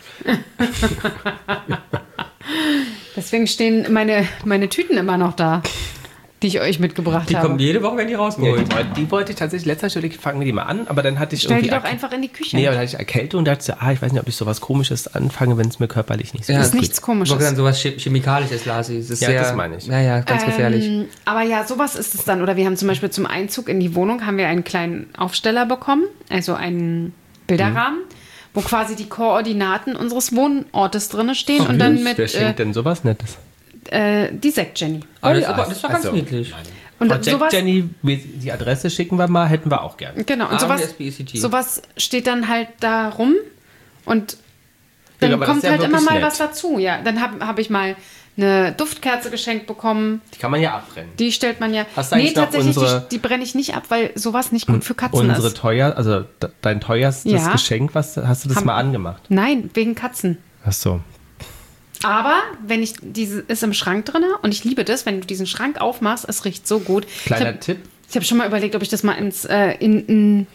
Deswegen stehen meine, meine Tüten immer noch da, die ich euch mitgebracht Die habe. kommen jede Woche, wenn die Ja, rausgeholt. die, wollte, die wollte ich tatsächlich letzter Stelle, fangen wir die mal an, aber dann hatte ich Stell die irgendwie... doch einfach in die Küche. Nee, aber dann hatte ich Erkältung und dachte ich, so, ah, ich weiß nicht, ob ich sowas Komisches anfange, wenn es mir körperlich nicht so Ja, ist gut nichts Komisches. Doch dann sowas Chem- Chemikalisches, Lasi. Das ist Ja, sehr, das meine ich. Naja, ganz gefährlich. Ähm, aber ja, sowas ist es dann. Oder wir haben zum Beispiel zum Einzug in die Wohnung haben wir einen kleinen Aufsteller bekommen, also einen Bilderrahmen, wo quasi die Koordinaten unseres Wohnortes drin stehen und dann mit Wer schenkt äh, denn sowas Nettes? äh, die Sekt Jenny. Aber das, ja, ist aber, das ist doch ganz also, niedlich. Und Project sowas, Jenny, wir- die Adresse schicken wir mal, hätten wir auch gerne. genau, und Ah, sowas, S B E C T. sowas steht dann halt da rum und dann Ja, aber das kommt ist ja halt immer wirklich mal nett. was dazu. Ja, dann habe hab ich mal eine Duftkerze geschenkt bekommen. Die kann man ja abbrennen. Die stellt man ja. Hast du eigentlich noch tatsächlich, unsere- die, die brenne ich nicht ab, weil sowas nicht gut für Katzen Unsere ist. teuer, also de- dein teuerstes Ja. Geschenk, was hast du das Haben- mal angemacht? Nein, wegen Katzen. Ach so. Aber wenn ich diese ist im Schrank drin und ich liebe das, wenn du diesen Schrank aufmachst, es riecht so gut. Kleiner ich hab, Tipp. Ich habe schon mal überlegt, ob ich das mal ins äh, in, in,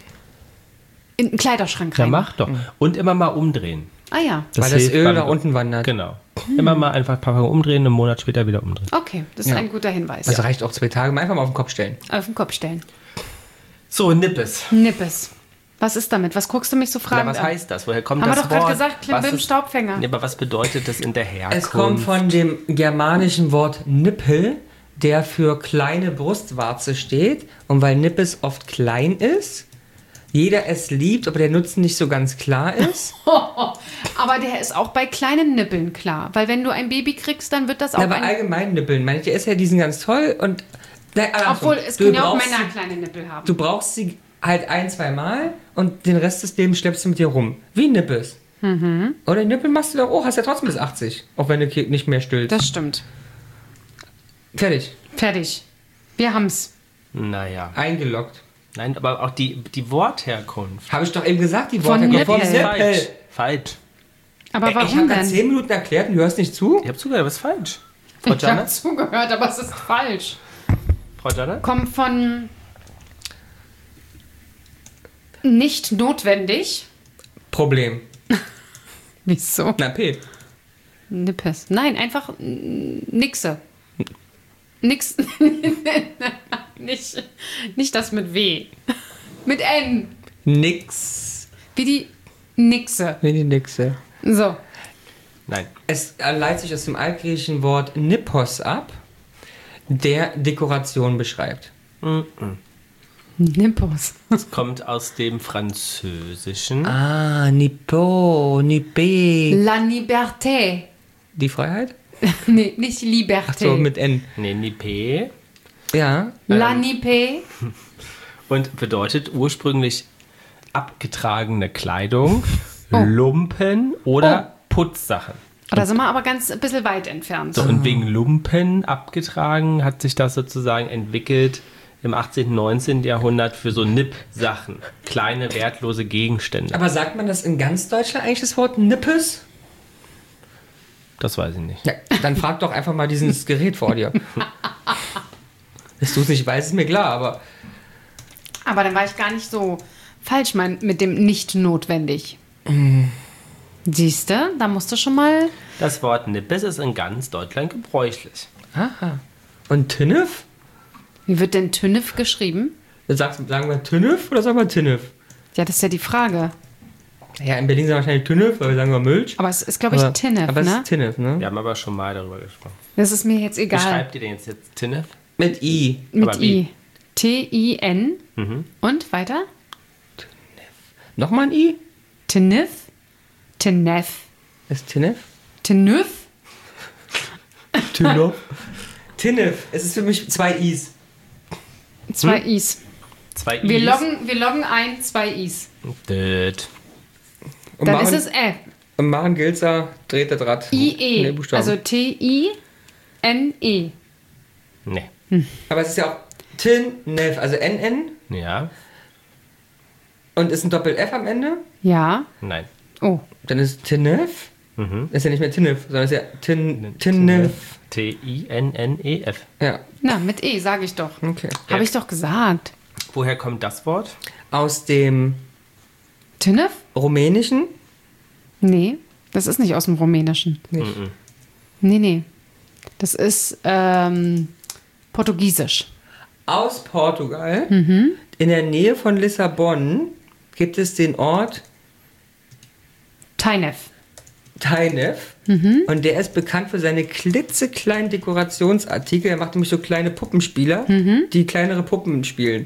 in einen Kleiderschrank Ja, rein. mach doch. Und immer mal umdrehen. Ah ja, Weil das hilft Öl beim- nach unten wandert. Genau. Immer mal einfach ein paar Mal umdrehen, einen Monat später wieder umdrehen. okay, das ist Ja. ein guter Hinweis. Das reicht auch zwei Tage. Mal einfach mal auf den Kopf stellen. Auf den Kopf stellen. So, Nippes. Nippes. Was ist damit? Was guckst du mich so Ja, fragend was an? heißt das? Woher kommt Haben wir das doch gerade Wort? gesagt, Klimbim Was ist- Staubfänger. Nee, aber was bedeutet das in der Herkunft? Es kommt von dem germanischen Wort Nippel, der für kleine Brustwarze steht. Und weil Nippes oft klein ist, jeder es liebt, aber der Nutzen nicht so ganz klar ist. Aber der ist auch bei kleinen Nippeln klar. Weil wenn du ein Baby kriegst, dann wird das auch Ja, aber ein... allgemein Nippeln, meine ich, der ist ja diesen ganz toll und... Na, andersrum. Obwohl, es Du können ja auch brauchst Männer sie- kleine Nippel haben. Du brauchst sie halt ein, zwei Mal und den Rest des Lebens schleppst du mit dir rum. Wie Nippes. Mhm. Oder Nippel machst du doch, oh, hast ja trotzdem bis achtzig. Auch wenn du Kind nicht mehr stillst. Das stimmt. Fertig. Fertig. Wir haben's. Naja. Eingeloggt. Nein, aber auch die, die Wortherkunft. Habe ich doch eben gesagt, die Von Worte Nippel. von Ist Nippel. falsch. Falsch. Aber Ey, ich warum habe gerade denn? zehn Minuten erklärt und du hörst nicht zu? Ich habe zugehört, aber es ist falsch. Frau Ich habe Jana? zugehört, aber es ist falsch. Frau Jana? Kommt von nicht notwendig. Problem. Wieso? Na, P. Nippes. Nein, einfach n- nixe. Nix. nicht, nicht das mit W. Mit N. Nix. Wie die Nixe. Nee, die Nixe. So. Nein. Es leitet sich aus dem altgriechischen Wort Nippos ab, der Dekoration beschreibt. Nippos. Es kommt aus dem Französischen. Ah, Nippo, Nippé. La Liberté. Die Freiheit? Nee, nicht Liberté. Ach so, mit N. Nee, Nippé. Ja. La Nippé. Und bedeutet ursprünglich abgetragene Kleidung, Lumpen oder Putzsachen. Da sind wir aber ganz ein bisschen weit entfernt. So, und wegen Lumpen abgetragen hat sich das sozusagen entwickelt im achtzehnten, neunzehnten Jahrhundert für so Nipp-Sachen. Kleine, wertlose Gegenstände. Aber sagt man das in ganz Deutschland eigentlich, das Wort Nippes? Das weiß ich nicht. Ja, dann frag doch einfach mal dieses Gerät vor dir. Dass du es nicht weißt, ist mir klar, aber... Aber dann war ich gar nicht so falsch mein, mit dem nicht notwendig. Siehst du, da musst du schon mal... Das Wort Nippes ist in ganz Deutschland gebräuchlich. Aha. Und Tinnef? Wie wird denn Tünnef geschrieben? Sagst, sagen wir Tinnef oder sagen wir Tinnef? Ja, das ist ja die Frage. Ja, in Berlin sagen wir wahrscheinlich Tinnef, weil wir sagen wir Milch. Aber es ist, glaube ich, aber, Tinnef, aber es ne? ist Tinnef, ne? Wir haben aber schon mal darüber gesprochen. Das ist mir jetzt Wie egal. schreibt ihr denn jetzt, jetzt Tinnef? Mit I. Mit aber wie? I. T I N. Mhm. Und weiter? Nochmal ein I? Tinnef. Tinnef. Ist Tinnef? Tinnef. Tinnef. Tinnef. Es ist für mich zwei Is. Zwei Hm? Is. Zwei Wir Is. loggen, wir loggen ein, zwei Is. Död. Und Dann machen, ist es F. Und Maren Gilzer dreht das Rad. I Nee, E. Buchstaben. Also T I N E. Nee. Aber es ist ja auch Tin-Nev, also N N. Ja. Und ist ein Doppel-F am Ende. Ja. Nein. Oh. Dann ist Tinef. Mhm. Ist ja nicht mehr Tinef, sondern ist ja Tin, Tinef. T I N N E F. Ja, Na, mit E, sage ich doch. okay. Habe ich doch gesagt. Woher kommt das Wort? Aus dem Tünef? Rumänischen. Nee, das ist nicht aus dem Rumänischen. Nicht. Nee, nee. Das ist ähm, Portugiesisch. Aus Portugal. In der Nähe von Lissabon gibt es den Ort Tainef. Tainef. Und der ist bekannt für seine klitzekleinen Dekorationsartikel. Er macht nämlich so kleine Puppenspieler, die kleinere Puppen spielen.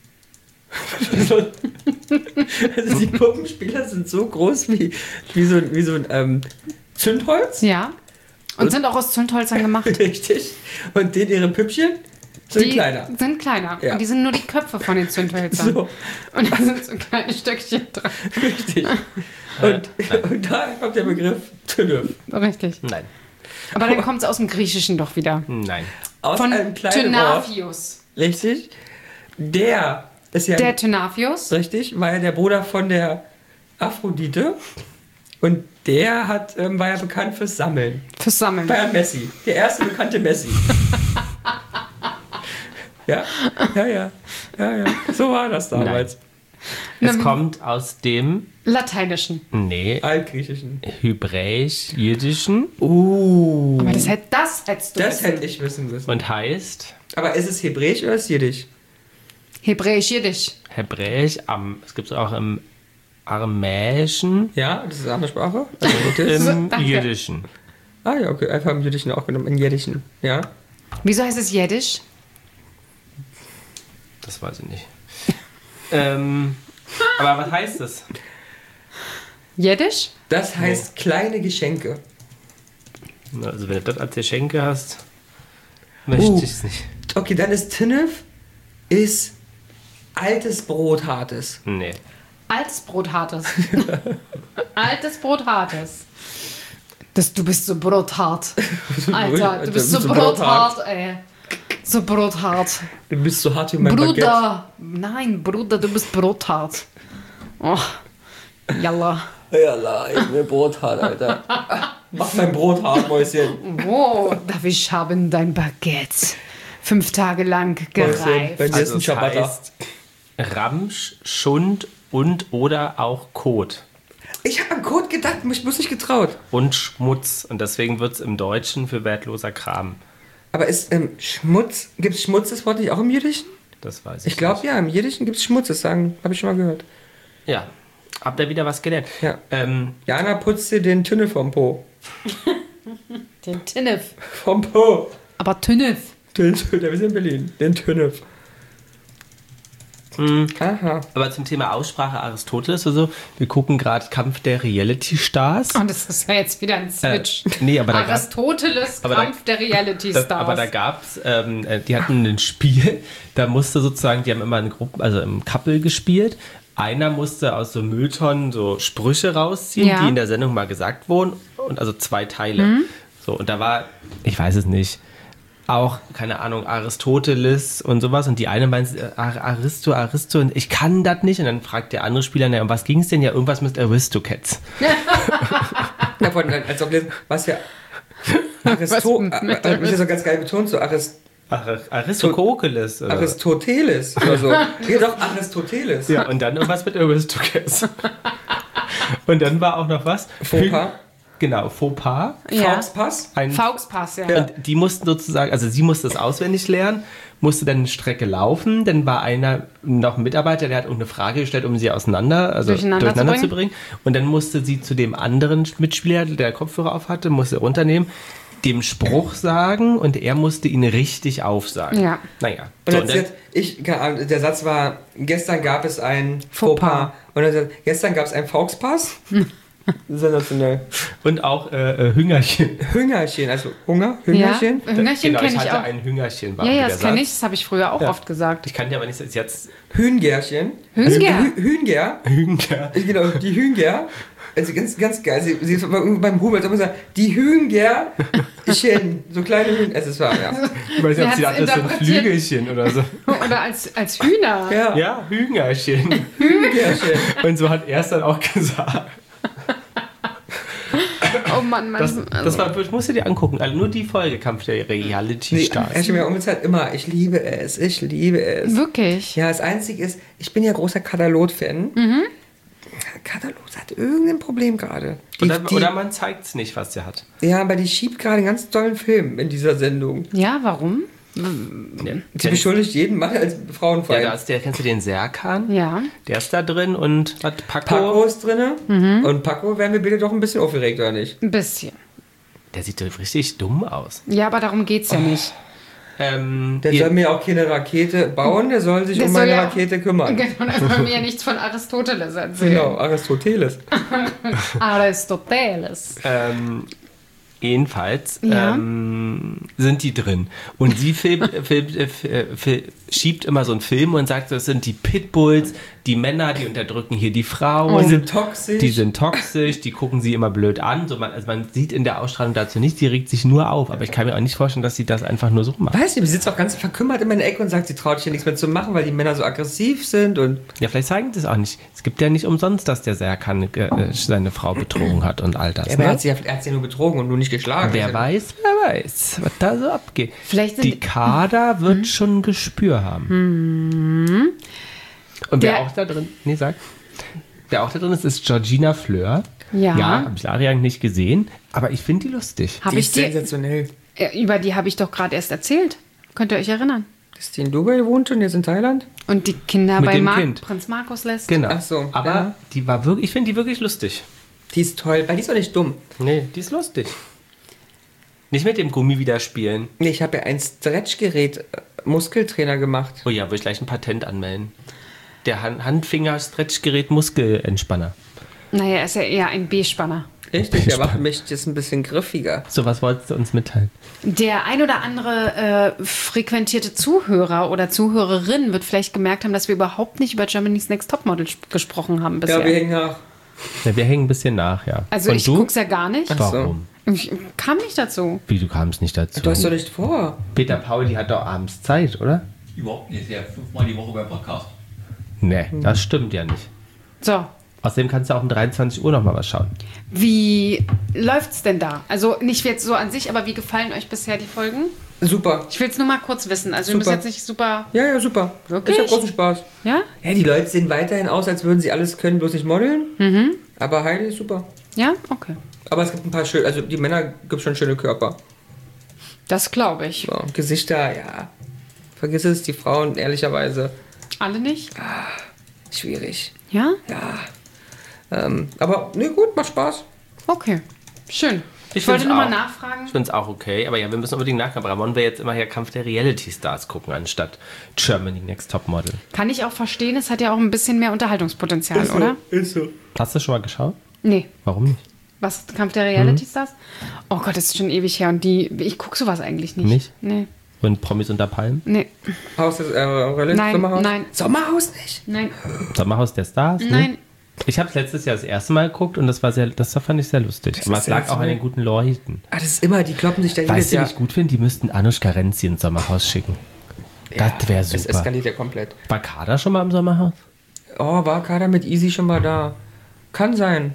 Also die Puppenspieler sind so groß wie, wie so, ein- wie so ein ähm, Zündholz. Ja. Und sind auch aus Zündholzern gemacht. Richtig. Und den ihre Püppchen sind Die kleiner. sind kleiner. Ja. Und die sind nur die Köpfe von den Zündhölzern. So, Und da sind so kleine Stöckchen dran. richtig. Und, und da kommt der Begriff Tünef. Richtig. Nein. Aber dann kommt es aus dem Griechischen doch wieder. Nein. Aus Von einem kleinen Ort. Tynafius. Richtig. Der ist ja Der Tynafius. richtig, war ja der Bruder von der Aphrodite. Und der hat, ähm, war ja bekannt fürs Sammeln. Fürs Sammeln. War ja Messi. Der erste bekannte Messi. ja, ja, ja, ja, ja. So war das damals. Es Nem- kommt aus dem, Lateinischen. nee, Altgriechischen. Hebräisch-Jiddischen Uh. Aber das, hätt, das hättest du Das wissen. hätte ich wissen müssen. und heißt Aber ist es Hebräisch oder ist es Jiddisch? Hebräisch-Jiddisch. Hebräisch, am, es gibt es auch im Aramäischen, Ja, das ist eine andere Sprache. Also gut ist. im Danke. Jiddischen. Ah ja, okay. Einfach im Jiddischen auch genommen. Im Jiddischen. Ja. Wieso heißt es Jiddisch? Das weiß ich nicht. ähm, aber was heißt das? Jiddisch? Das heißt kleine Geschenke. Also wenn du das als Geschenke hast, möchte Uh. ich es nicht. Okay, dann ist Tinnef ist altes Brot, hartes. Nee. Altes Brot hartes. Altes Brot hartes. Das, du bist so brothart. Alter, du bist so brothart, ey. So brothart. Du bist so hart wie mein Baguette. Bruder. Nein, Bruder, du bist brothart. Oh. Jalla. Ja, la, ich bin brothart, Alter. Mach mein Brot hart, Mäuschen. Wo darf ich haben dein Baguette? Fünf Tage lang Mäuschen, gereift. bei dir ist Also ein es Ciabatta. heißt Ramsch, Schund und oder auch Kot Ich habe an Code gedacht, ich muss nicht getraut. und Schmutz. Und deswegen wird es im Deutschen für wertloser Kram. Aber ist ähm, Schmutz, gibt es Schmutz das Wort nicht auch im Jiddischen? Das weiß ich Ich glaube nicht. ja, im Jiddischen gibt es Schmutz, das sagen, habe ich schon mal gehört. Ja. Habt ihr wieder was gelernt? Ja. Ähm, Jana putzt dir den Tünne vom Po. Den Tinnef. Vom Po. Aber Tinnef. Den Tünne, wir sind in Berlin. Den Tünne. mh, Aha. aber zum Thema Aussprache Aristoteles oder so, wir gucken gerade Kampf der Reality-Stars. Und das ist ja jetzt wieder ein Switch. Äh, nee, aber da gab- Aristoteles, aber da- Kampf der Reality Das, Stars. aber da gab es, ähm, äh, die hatten ein Spiel, da musste sozusagen, die haben immer in Gruppen, also im Couple gespielt. Einer musste aus so Mülltonnen so Sprüche rausziehen, Ja. die in der Sendung mal gesagt wurden. Und also zwei Teile. So, und da war, ich weiß es nicht, auch, keine Ahnung, Aristoteles und sowas. Und die eine meint, äh, Ar- Aristo, Aristo, und ich kann das nicht. Und dann fragt der andere Spieler, na, um was ging es denn? Ja, irgendwas mit Aristocats. Davon, als ob lesen, was ja. Aristo, mit äh, äh, das ist so ganz geil betont, so Arist, Ar Aristokokeles. oder? Aristoteles oder so. Ja, doch, Aristoteles. Ja, und dann irgendwas mit Aristocats. Und dann war auch noch was? Fauxpas. Genau, Fauxpas. Ja. Fauxpass. Ein, Fauxpass, ja. und die mussten sozusagen, also sie musste es auswendig lernen, musste dann eine Strecke laufen, dann war einer, noch ein Mitarbeiter, der hat irgendeine Frage gestellt, um sie auseinander, also Durcheinander durcheinander, zu zu bringen. Und dann musste sie zu dem anderen Mitspieler, der Kopfhörer auf hatte, musste runternehmen, dem Spruch sagen und er musste ihn richtig aufsagen. Ja. Naja. Und So, dann und dann, sagt, ich, keine Ahnung, der Satz war, gestern gab es ein Fauxpas. Fauxpas. Und dann sagt, gestern gab es ein Fauxpass. Sensationell. und auch äh, äh, Hüngerchen. Hüngerchen, also Hunger, Ja, Hüngerchen. Hüngerchen genau, kenne ich ich hatte auch. ein Hüngerchen. War Ja, ja, der das kenne Satz. ich. Das habe ich früher auch Ja. oft gesagt. Ich kann dir aber nicht jetzt Hühngärchen. Hühnger. Hü- Hühnger. Hünger. Genau, die Hühnger. Also ganz, ganz geil. Sie, sie ist beim Hubert immer gesagt, die Hühnchen, so kleine Hühnchen. Es ist wahr, ja. Ich weiß nicht, ob Sie sie hat's dachte, das sind interpretiert. Flügelchen oder so. Oder als, als Hühner. Ja, Ja, Hühnerchen. Hühnchen. Und so hat er es dann auch gesagt. Oh Mann, Mann. Das, also, das war, ich musste dir angucken. Also nur die Folge Kampf der Reality Nee, Stars. er mir umgezahlt immer, ich liebe es, ich liebe es. wirklich? Ja, das Einzige ist, ich bin ja großer Katalot-Fan. Mhm. Katalot hat irgendein Problem gerade. Die- Oder, die- oder man zeigt es nicht, was der hat. Ja, aber die schiebt gerade einen ganz tollen Film in dieser Sendung. Ja, warum? Ja. Sie Kennst- beschuldigt jeden Mann als ja, Frauenfeind. da ist der, kennst du den Serkan? Ja. Der ist da drin und was Paco? Paco ist drin. Mhm. Und Paco werden wir bitte doch ein bisschen aufgeregt, oder nicht? Ein bisschen. Der sieht doch richtig dumm aus. Ja, aber darum geht's ja nicht. Ähm, Der ihr- soll mir auch keine Rakete bauen, der soll sich Der um soll meine ja- Rakete kümmern. Genau, da soll mir ja nichts von Aristoteles erzählen. Genau, Aristoteles. Aristoteles. Ähm, jedenfalls Ja. ähm, sind die drin. Und sie film, film, äh, f- fil- schiebt immer so einen Film und sagt, das sind die Pitbulls, die Männer, die unterdrücken hier die Frauen. Die sind toxisch. Die sind toxisch, die gucken sie immer blöd an. So man, also man sieht in der Ausstrahlung dazu nichts, die regt sich nur auf. Aber ich kann mir auch nicht vorstellen, dass sie das einfach nur so macht. Weiß nicht, sie sitzt auch ganz verkümmert in meiner Ecke und sagt, sie traut sich hier nichts mehr zu machen, weil die Männer so aggressiv sind und Ja, vielleicht zeigen sie es auch nicht. Es gibt ja nicht umsonst, dass der Serkan äh, seine Frau betrogen hat und all das. ja, aber er Ne? hat sie, ja- er hat sie ja nur betrogen und nur nicht geschlagen. Wer Also, weiß, wer weiß, was da so abgeht. Vielleicht sind die Kader wird schon ein Gespür haben. Und wer Der- auch da drin, nee, sag. Wer auch da drin ist, ist Georgina Fleur. Ja. Ja, habe ich Ariane nicht gesehen, aber ich finde die lustig. Habe Die ich ist dir, sensationell. äh, über die habe ich doch gerade erst erzählt. Könnt ihr euch erinnern? Dass die in Dubai wohnt und jetzt in Thailand? Und die Kinder Mit bei dem Mar Kind. Prinz Markus lässt. Genau. Ach so, Aber ja. die war wirklich, ich finde die wirklich lustig. Die ist toll, weil die ist auch nicht dumm. Nee, die ist lustig. Nicht mit dem Gummi wieder spielen. Nee, ich habe ja ein Stretchgerät äh, Muskeltrainer gemacht. Oh ja, würde ich gleich ein Patent anmelden. Der Han- Handfinger-Stretchgerät-Muskelentspanner. Naja, er ist ja eher ein B-Spanner. Richtig, der macht mich das ein bisschen griffiger. So, was wolltest du uns mitteilen? Der ein oder andere äh, frequentierte Zuhörer oder Zuhörerin wird vielleicht gemerkt haben, dass wir überhaupt nicht über Germany's Next Topmodel sp- gesprochen haben bisher. Ja, wir hängen nach. Ja, wir hängen ein bisschen nach, ja. also Und ich du? guck's ja gar nicht. Warum? Ich kam nicht dazu. Wie, du kamst nicht dazu? Du hast doch nicht vor. Peter Pauli hat doch abends Zeit, oder? Überhaupt nicht. Ist ja fünfmal die Woche beim Podcast. Nee, das stimmt ja nicht. So, Außerdem kannst du auch um dreiundzwanzig Uhr noch mal was schauen. wie läuft's denn da? Also nicht jetzt so an sich, aber wie gefallen euch bisher die Folgen? Super. Ich will's nur mal kurz wissen. Also wir müssen Super. jetzt nicht super... Ja, ja, super. Wirklich? Ich habe großen Spaß. Ja? Ja, die Leute sehen weiterhin aus, als würden sie alles können, bloß nicht modeln. Mhm. Aber Heidi ist super. Ja? Okay. Aber es gibt ein paar schöne, also die Männer gibt schon schöne Körper. Das glaube ich. So, Gesichter, ja. Vergiss es, die Frauen, ehrlicherweise, Alle nicht? schwierig. Ja? Ja. Ähm, aber, ne, gut, macht Spaß. Okay. Schön. Ich, Ich wollte find's nur mal auch. nachfragen. Ich finde es auch okay, aber ja, wir müssen unbedingt nachkommen. Ramon will jetzt immer hier Kampf der Reality Stars gucken, anstatt Germany Next Topmodel. Kann ich auch verstehen, es hat ja auch ein bisschen mehr Unterhaltungspotenzial, oder? Ist so. Hast du schon mal geschaut? Nee. Warum nicht? Was, Kampf der Reality Stars? Oh Gott, das ist schon ewig her. Und die, ich gucke sowas eigentlich nicht. Nicht? Nee. Und Promis unter Palmen? Nee. Haus des, äh, Reality Nein, Sommerhaus? nein. Sommerhaus nicht? Nein. Sommerhaus der Stars? Nein. Ne? Ich habe es letztes Jahr das erste Mal geguckt und das war sehr, das fand ich sehr lustig. Das Aber ist es lag auch an sensationell. den guten Leuten. Ah, das ist immer, die kloppen sich da jedes Weißt du, Jahr. was ich gut finde? Die müssten Anushka Renzi ins Sommerhaus schicken. Das wäre Es super. eskaliert ja komplett. War Kader schon mal im Sommerhaus? Oh, war Kader mit Easy schon mal da? Kann sein.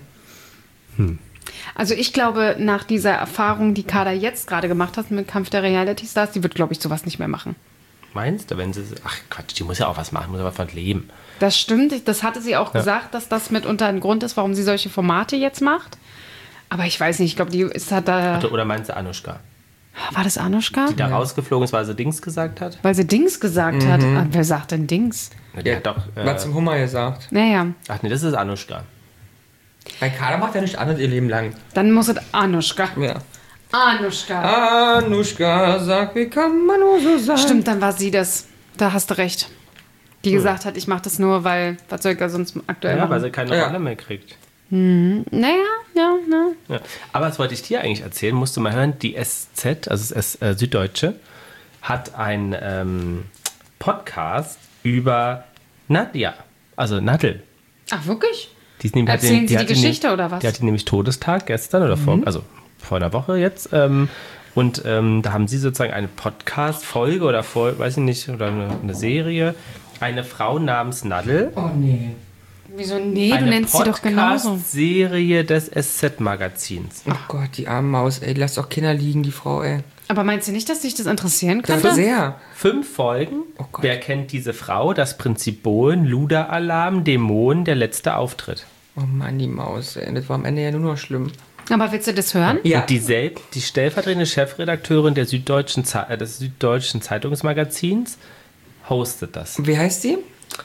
Also ich glaube, nach dieser Erfahrung, die Kader jetzt gerade gemacht hat mit Kampf der Reality Stars, die wird, glaube ich, sowas nicht mehr machen. Meinst du, wenn sie... Ach Quatsch, die muss ja auch was machen, muss aber von leben. Das stimmt, das hatte sie auch gesagt, dass das mitunter ein Grund ist, warum sie solche Formate jetzt macht. Aber ich weiß nicht, ich glaube, die ist hat da... Oder meinst du Anushka? War das Anushka? Die da rausgeflogen ist, weil sie Dings gesagt hat? Weil sie Dings gesagt hat. Ah, wer sagt denn Dings? Na, Die hat doch... Äh, Was zum Hummer gesagt. Naja, ach nee, das ist Anushka. Bei Kader macht ja nicht anders ihr Leben lang. dann muss es Anushka. Ja. Anushka. Anushka, sag, wie kann man nur so sein? Stimmt, dann war sie das. Da hast du recht. Die gesagt hat, ich mache das nur, weil, was soll ich da sonst aktuell Ja, weil machen? sie keine Ja. Rolle mehr kriegt. Naja, ja, ne. Ja. Aber was wollte ich dir eigentlich erzählen? Musst du mal hören, die S Z, also das S, äh, Süddeutsche, hat einen ähm, Podcast über Nadja, also Nadel. Ach, wirklich? Die, ist nämlich, hat Erzählen die, Sie die hatte Geschichte nämlich- oder was? Die hatte nämlich Todestag gestern oder vor, also vor einer Woche jetzt. Ähm, und ähm, da haben sie sozusagen eine Podcast-Folge oder vor, weiß ich nicht, oder eine, eine Serie. Eine Frau namens Nadel. Oh nee. Wieso? Nee, du eine nennst sie doch genauso. Podcast-Serie des S Z-Magazins. Oh Gott, die arme Maus, ey. Lass doch Kinder liegen, die Frau, ey. Aber meinst du nicht, dass dich das interessieren Das könnte? ist sehr. Fünf Folgen. Oh Gott. Wer kennt diese Frau? Das Prinzip Bohlen, Luder-Alarm, Dämonen, der letzte Auftritt. Oh Mann, die Maus, ey. Das war am Ende ja nur noch schlimm. Aber willst du das hören? Ja. Und die, selb, die stellvertretende Chefredakteurin der Süddeutschen Ze- äh, des Süddeutschen Zeitungsmagazins hostet das. Wie heißt sie?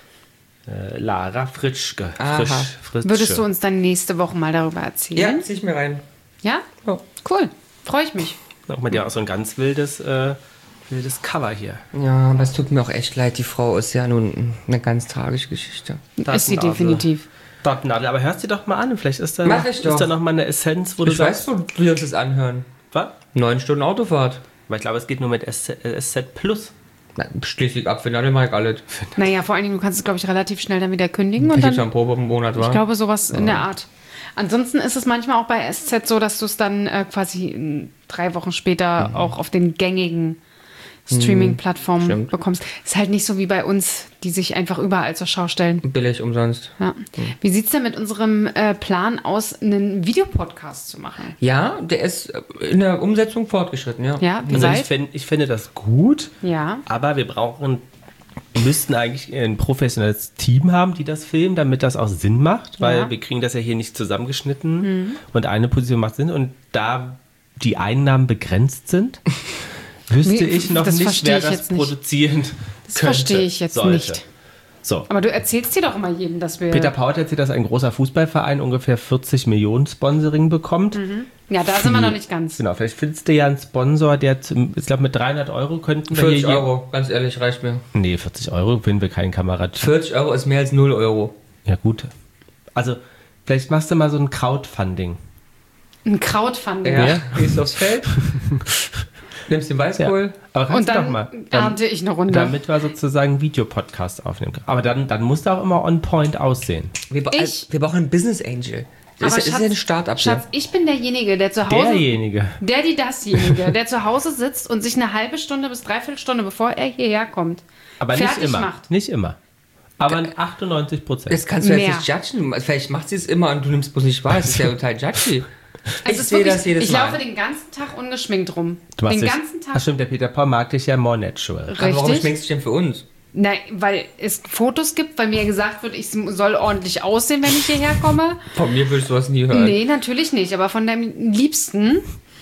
Äh, Lara Fritschke. Aha. Frisch, Fritzsche. Würdest du uns dann nächste Woche mal darüber Ja, erzählen? zieh ich mir rein. Ja? Ja. Cool. Freue ich mich. Guck mal, die hat auch so ein ganz wildes, äh, wildes Cover hier. Ja, aber es tut mir auch echt leid. Die Frau ist ja nun eine ganz tragische Geschichte. Ist sie Datenadel. definitiv. Datenadel, aber hörst du doch mal an. Vielleicht ist da, Mach ich doch. ist da noch mal eine Essenz, wo du Ich weiß, sagst, wo wir uns das anhören. was? Neun Stunden Autofahrt. Weil ich glaube, es geht nur mit S Z, äh, S Z Plus. Na, schließlich ab, wenn alle Mike alles. Naja, vor allen Dingen, du kannst es, glaube ich, relativ schnell dann wieder kündigen. Und Ich gibt's dann, am Probe im Monat, wa? ich glaube, sowas in der Art. Ansonsten ist es manchmal auch bei S Z so, dass du es dann äh, quasi äh, drei Wochen später Mhm. auch auf den gängigen Streaming-Plattformen Stimmt. bekommst. Ist halt nicht so wie bei uns, die sich einfach überall zur Schau stellen. Billig umsonst. Ja. Wie sieht es denn mit unserem äh, Plan aus, einen Videopodcast zu machen? Ja, der ist in der Umsetzung fortgeschritten, ja. Ja, wie Also ich, weit? fänd, ich finde das gut, Ja. aber wir brauchen, müssten eigentlich ein professionelles Team haben, die das filmen, damit das auch Sinn macht, weil Ja. wir kriegen das ja hier nicht zusammengeschnitten und eine Position macht Sinn und da die Einnahmen begrenzt sind, wüsste Wie- ich noch das nicht, verstehe wer ich das jetzt nicht. produzieren Das könnte, verstehe ich jetzt sollte. nicht. So. Aber du erzählst dir doch immer jedem, dass wir... Peter Paut erzählt, dass ein großer Fußballverein ungefähr vierzig Millionen Sponsoring bekommt. ja, da sind wir noch nicht ganz. Genau, vielleicht findest du ja einen Sponsor, der, zum, ich glaube, mit dreihundert Euro könnten wir vierzig hier... Euro, ganz ehrlich, reicht mir. Nee, vierzig Euro finden wir keinen Kamerad. vierzig Euro ist mehr als null Euro. Ja, gut. Also, vielleicht machst du mal so ein Crowdfunding. Ein Crowdfunding. Ja, Ja. gehst aufs Feld, nimmst den Weißkohl. Aber kannst Und du dann doch mal. ernte ich eine Runde. Damit wir sozusagen einen Videopodcast aufnehmen können. Aber dann, dann musst du auch immer on point aussehen. Wir, bra- Ich? wir brauchen einen Business Angel. Das Aber ist, ja- ist ja ein Start-up hier. Schatz, ich bin derjenige, der zu Hause... Derjenige. Der, die dasjenige, der zu Hause sitzt und sich eine halbe Stunde bis dreiviertel Stunde, bevor er hierher kommt, Aber nicht fertig immer. macht. Nicht immer. Aber achtundneunzig Prozent. Das kannst du Mehr. jetzt nicht judgen. Vielleicht macht sie es immer und du nimmst bloß nicht wahr. Das ist ja total judgy. Also Ich es ist sehe wirklich, das jedes ich Mal. laufe den ganzen Tag ungeschminkt rum. Du machst Den dich- ganzen Ach Tag. stimmt, der Peter Paul mag dich ja more natural. Aber warum Richtig? schminkst du dich denn für uns? Nein, weil es Fotos gibt, weil mir gesagt wird, ich soll ordentlich aussehen, wenn ich hierher komme. Von mir würdest du was nie hören. Nee, natürlich nicht, aber von deinem Liebsten,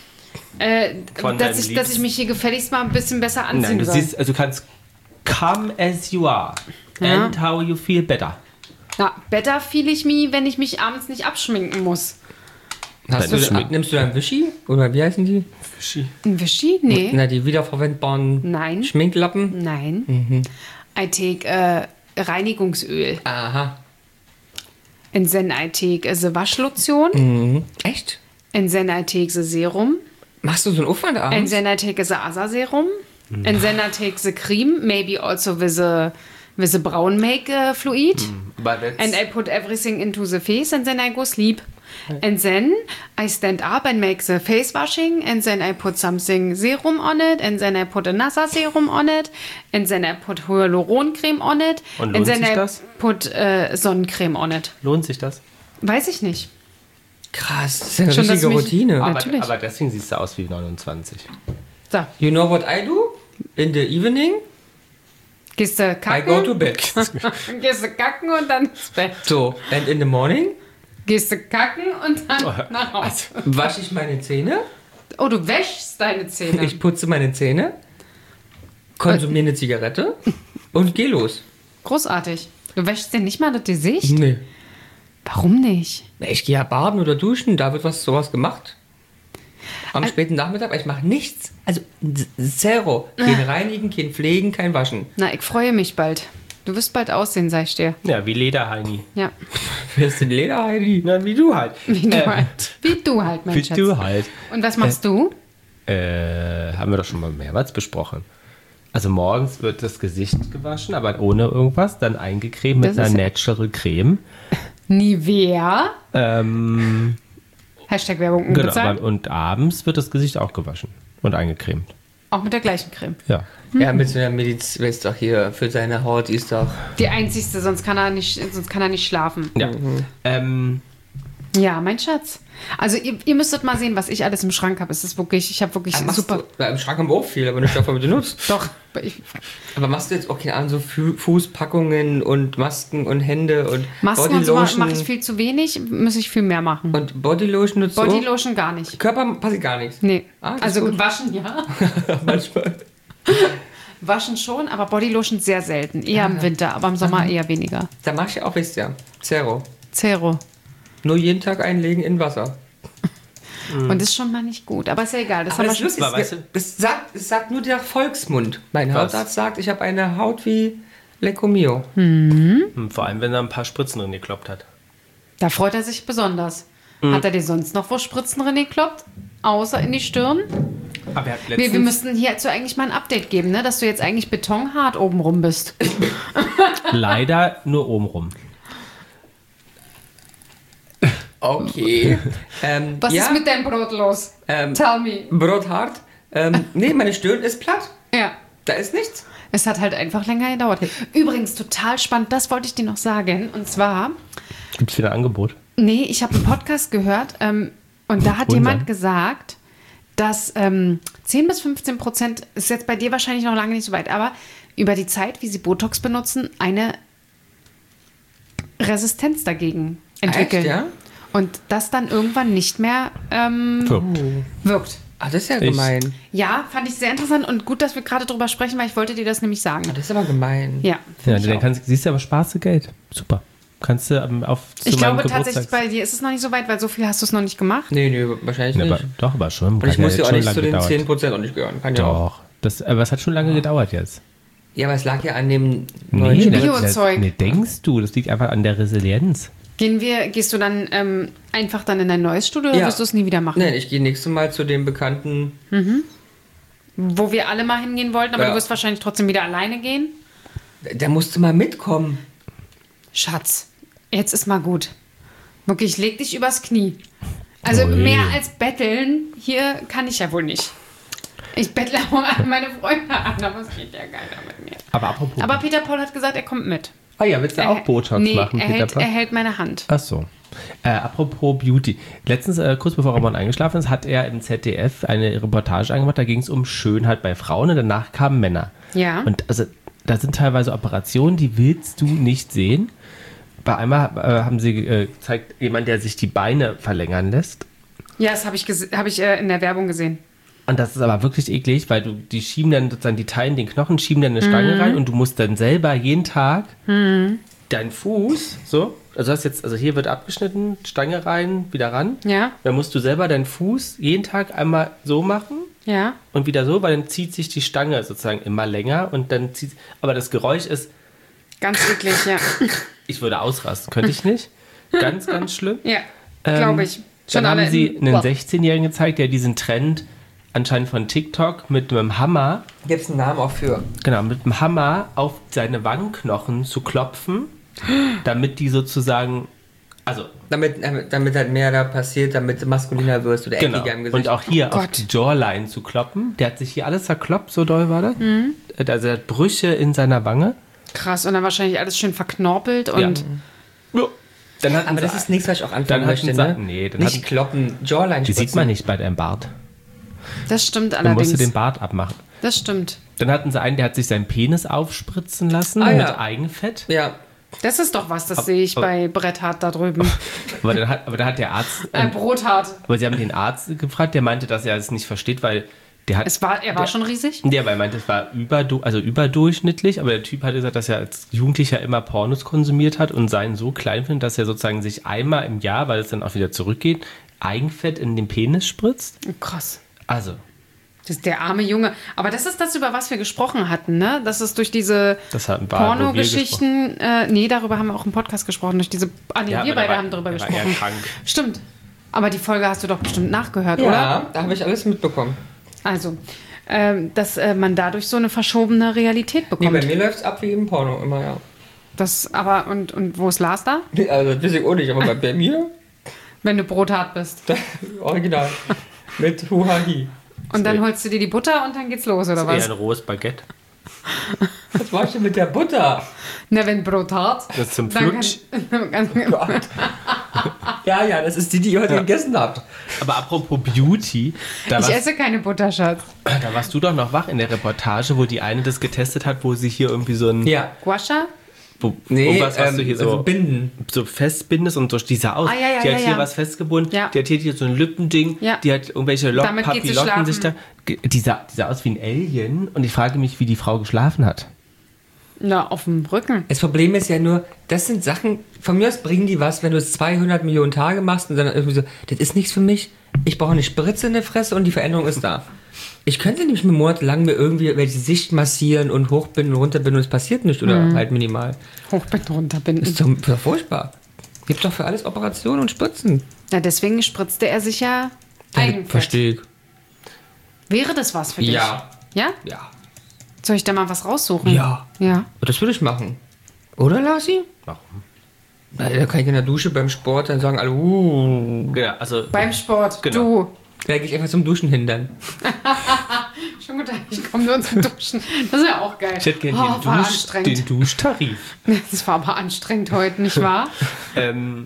äh, Von dass, deinem ich, dass ich mich hier gefälligst mal ein bisschen besser anziehen Nein, du soll. siehst, also du kannst come as you are. Ja. And how you feel better. Na, better feel ich me, wenn ich mich abends nicht abschminken muss. Hast Deine du, Schmink- nimmst du dein Wischi? Oder wie heißen die? Ein Wischi? Nee. Na, die wiederverwendbaren Nein. Schminklappen? Nein. Mhm. I take äh, Reinigungsöl. Aha. And then I take äh, the Waschlotion. Mhm. Echt? And then I take the Serum. Machst du so einen Aufwand And abends? then I take the Asa Serum. And then I take the cream, maybe also with the, with the brown make uh, fluid. But that's, And I put everything into the face and then I go sleep. And then I stand up and make the face washing and then I put something serum on it and then I put a Nasa serum on it and then I put Hyaluroncreme on it Und and lohnt then sich I das? put äh, Sonnencreme on it. lohnt sich das? Weiß ich nicht. Krass, das ist eine Schon, dass richtige mich- Routine. Aber, Natürlich. aber deswegen siehst du aus wie neunundzwanzig. So, You know what I do? In the evening, gehst du I kacken? go to bed. Gehst du kacken und dann ins Bett. So, and in the morning Gehst du kacken und dann nach Hause. wasche ich meine Zähne. Oh, du wäschst deine Zähne. Ich putze meine Zähne, konsumiere eine Zigarette und geh los. Großartig. Du wäschst dir nicht mal das Gesicht? Nee. Warum nicht? Na, Ich gehe ja baden oder duschen, da wird was sowas gemacht. Am späten Nachmittag, aber ich mache nichts. Also z- zero. Kein Reinigen, kein Pflegen, kein Waschen. Na, ich freue mich bald. Du wirst bald aussehen, sag ich dir. Ja, wie Lederheini. Ja, Wer ist denn Leder, Heidi? Na, wie du halt. wie du Äh, halt. Wie du halt, mein Wie Schatz. du halt. Und was machst du? Äh, haben wir doch schon mal mehrmals besprochen. Also morgens wird das Gesicht gewaschen, aber ohne irgendwas, dann eingecremt mit Das einer ist ja- Natural Creme. Nivea. Ähm, Hashtag Werbung genau, unbezahlt. aber- und abends wird das Gesicht auch gewaschen und eingecremt. Auch mit der gleichen Creme. Ja. Ja, mit so einer Medizin ist doch hier für seine Haut, die ist doch. Die einzigste, sonst kann er nicht, sonst kann er nicht schlafen. ja. Ähm, Ja, mein Schatz. Also ihr, ihr müsstet mal sehen, was ich alles im Schrank habe. Es ist wirklich, ich habe wirklich Ja, machst super. Du, ja, im Schrank haben wir auch viel, aber nicht davon, was du nutzt. Doch, ich, Aber machst du jetzt auch keine Ahnung, so Fu- Fußpackungen und Masken und Hände und Masken und so Bodylotion? mache ich viel zu wenig, muss ich viel mehr machen. Und Bodylotion nutzt du auch? Bodylotion gar nicht. Körper passiert gar nichts. Nee. Ah, das also ist gut. waschen ja. Manchmal. Waschen schon, aber Bodylotion sehr selten. Eher im Winter, aber im Sommer eher weniger. Da mach ich auch, wisst ihr, Zero. Zero. Nur jeden Tag einlegen in Wasser. Und das ist schon mal nicht gut. Aber ist ja egal. Das Aber haben wir das schon. Lustige weißt ist, du- das sagt, das sagt nur der Volksmund. Mein Was? Hautarzt sagt, ich habe eine Haut wie Lecco Mio. Hm, vor allem, wenn er ein paar Spritzen drin gekloppt hat. Da freut er sich besonders. Mhm. Hat er dir sonst noch wo Spritzen drin gekloppt? Außer in die Stirn? Aber er hat Wir, letztens, wir müssten hierzu eigentlich mal ein Update geben, ne? Dass du jetzt eigentlich betonhart oben rum bist. leider nur oben rum. Okay. ähm, Was ja, ist mit deinem Brot los? ähm, Tell me. Brot hart. Ähm, nee, meine Stirn ist platt. Ja. Da ist nichts. Es hat halt einfach länger gedauert. Übrigens, total spannend, das wollte ich dir noch sagen. Und zwar, Gibt es wieder ein Angebot? nee, ich habe einen Podcast gehört ähm, und da hat Unseren? jemand gesagt, dass ähm, zehn bis fünfzehn Prozent, ist jetzt bei dir wahrscheinlich noch lange nicht so weit, aber über die Zeit, wie sie Botox benutzen, eine Resistenz dagegen entwickeln. Echt, ja? Und das dann irgendwann nicht mehr ähm, Wirkt. wirkt. Ah, das ist ja Ich- gemein. Ja, fand ich sehr interessant und gut, dass wir gerade drüber sprechen, weil ich wollte dir das nämlich sagen. Ah, das ist aber gemein. Ja. Ja, ich dann auch. kannst, siehst du aber sparst du Geld. Super. Kannst du ähm, auf zu Ich meinem glaube Geburtstag. tatsächlich, bei dir ist es noch nicht so weit, weil so viel hast du es noch nicht gemacht. Nee, nee, wahrscheinlich Ne, nicht. aber, doch, aber schon. Und Kann ich muss ja jetzt auch schon nicht lange zu den gedauert. zehn Prozent auch nicht gehören. Kann ja auch. Doch. Das, aber es hat schon lange gedauert jetzt. Ja, aber es lag ja an dem Nee, neuen das- Biozeug. das- nee, denkst du, das liegt einfach an der Resilienz. Gehen wir, gehst du dann ähm, einfach dann in dein neues Studio oder Ja. wirst du es nie wieder machen? Nein, ich gehe nächstes Mal zu dem bekannten. Wo wir alle mal hingehen wollten, aber Ja. du wirst wahrscheinlich trotzdem wieder alleine gehen. Da musst du mal mitkommen. Schatz, jetzt ist mal gut. Wirklich, leg dich übers Knie. Also Ui. mehr als betteln, hier kann ich ja wohl nicht. Ich bettle auch an meine Freunde an, aber es geht ja keiner mit mir. Aber apropos. Aber Peter Paul hat gesagt, er kommt mit. ah ja, willst du auch Botox nee, machen, er Peter hält, Pan? er hält meine Hand. Ach so. Äh, apropos Beauty. Letztens, äh, kurz bevor Ramon eingeschlafen ist, hat er im Z D F eine Reportage angemacht, da ging es um Schönheit bei Frauen und danach kamen Männer. Ja. Und also, da sind teilweise Operationen, die willst du nicht sehen. Bei einmal äh, haben sie äh, gezeigt, jemand, der sich die Beine verlängern lässt. Ja, das habe ich, gese- hab ich äh, in der Werbung gesehen. Und das ist aber wirklich eklig, weil du, die schieben dann sozusagen, die teilen den Knochen, schieben dann eine Stange Mhm. rein und du musst dann selber jeden Tag deinen Fuß, so, also hast jetzt, also hier wird abgeschnitten, Stange rein, wieder ran. Ja, Dann musst du selber deinen Fuß jeden Tag einmal so machen ja. und wieder so, weil dann zieht sich die Stange sozusagen immer länger und dann zieht, aber das Geräusch ist, Ganz eklig, ja. ich würde ausrasten, könnte ich nicht. Ganz, ganz schlimm. Ja, Ähm, glaube ich. Dann haben alle sie in- einen Boah. sechzehnjährigen gezeigt, der diesen Trend anscheinend von TikTok mit einem Hammer, Gibt es einen Namen auch für? genau, mit einem Hammer auf seine Wangenknochen zu klopfen, damit die sozusagen, also Damit, damit, damit halt mehr da passiert, damit du maskuliner wirst oder genau, eckiger im Gesicht. und auch hier auf Gott. die Jawline zu kloppen. Der hat sich hier alles zerkloppt, so doll war das. Also er hat Brüche in seiner Wange. Krass, und dann wahrscheinlich alles schön verknorpelt und Ja. Dann hatten aber sie- das ist nichts, was ich auch anfangen Dann hatten möchte, sie- ne? nee, dann Nicht hatten- kloppen, Jawline die sieht spritzen. man nicht bei deinem Bart. das stimmt Dann musst allerdings. du den Bart abmachen. Das stimmt. Dann hatten sie einen, der hat sich seinen Penis aufspritzen lassen Ah, mit ja. Eigenfett. Ja, Das ist doch was, das sehe ich aber- bei Bret Hart da drüben. Aber dann hat, aber da hat der Arzt, Äh, ähm, Brothart. aber sie haben den Arzt gefragt, der meinte, dass er es nicht versteht, weil der hat, Es war, er war schon riesig? der, weil er meinte, es war überdu also überdurchschnittlich, aber der Typ hat gesagt, dass er als Jugendlicher immer Pornos konsumiert hat und seinen so klein findet, dass er sozusagen sich einmal im Jahr, weil es dann auch wieder zurückgeht, Eigenfett in den Penis spritzt. Oh, krass. Also, Das ist der arme Junge. Aber das ist das, über was wir gesprochen hatten, ne? Das ist durch diese das hat ein paar Pornogeschichten, äh, nee, darüber haben wir auch im Podcast gesprochen, durch diese, ah nee, Ja, wir aber der beide war- haben darüber der war gesprochen. eher krank. Stimmt. Aber die Folge hast du doch bestimmt nachgehört, oder? ja da habe ich alles mitbekommen. Also, ähm, dass äh, man dadurch so eine verschobene Realität Nee, bekommt. bei mir läuft es ab wie im Porno immer, ja. Das, aber, und, und wo ist Lars da? Nee, also das weiß ich auch nicht, aber bei, bei mir, Wenn du brothart bist. original, mit Huhahi. Und dann holst du dir die Butter und dann geht's los, oder Eher was? ein rohes Baguette. Was machst du mit der Butter? Na, wenn Brothart. Das ist zum dann Flutsch. kann- kann- Gott. Ja, ja, das ist die, die ihr heute gegessen habt. Aber apropos Beauty, da Ich warst, esse keine Butter, Schatz. da warst du doch noch wach in der Reportage, wo die eine das getestet hat, wo sie hier irgendwie so ein... Ja. Guasha? Wo, Nee, irgendwas, was ähm, du hier also so, binden. so festbindest und durch die sah aus. Ah, ja, ja, die hat ja, hier ja. was festgebunden, Ja. die hat hier so ein Lippending, Ja. die hat irgendwelche Lock Damit geht sie Papillotten sich da. schlafen. Ge- Die sah, die sah aus wie ein Alien und ich frage mich, wie die Frau geschlafen hat. Na, auf dem Rücken. Das Problem ist ja nur, das sind Sachen, von mir aus bringen die was, wenn du es zweihundert Millionen Tage machst und dann irgendwie so, das ist nichts für mich, ich brauche eine Spritze in der Fresse und die Veränderung ist da. Ich könnte nicht mir monatelang mir irgendwie welche Sicht massieren und hochbinden und runterbinden und es passiert nicht oder Mhm. halt minimal. Hochbinden, runterbinden. Das ist doch doch furchtbar. Gibt doch für alles Operationen und Spritzen. Na, deswegen spritzte er sich ja Eigenfett. Verstehe ich. Wäre das was für dich? Ja. Ja? Ja. Soll ich da mal was raussuchen? Ja. Ja. Das würde ich machen. Oder, Larsi? Warum? Na, da kann ich in der Dusche beim Sport dann sagen, alle, uh. Genau, also Beim Sport. Genau. Da gehe ich einfach zum Duschen hin dann. Du. Schon gut, ich komme nur zum Duschen. Das ist ja auch geil. ich hätte gerne oh, den, war Dusch, anstrengend. den Duschtarif. Das war aber anstrengend heute, nicht wahr? ähm,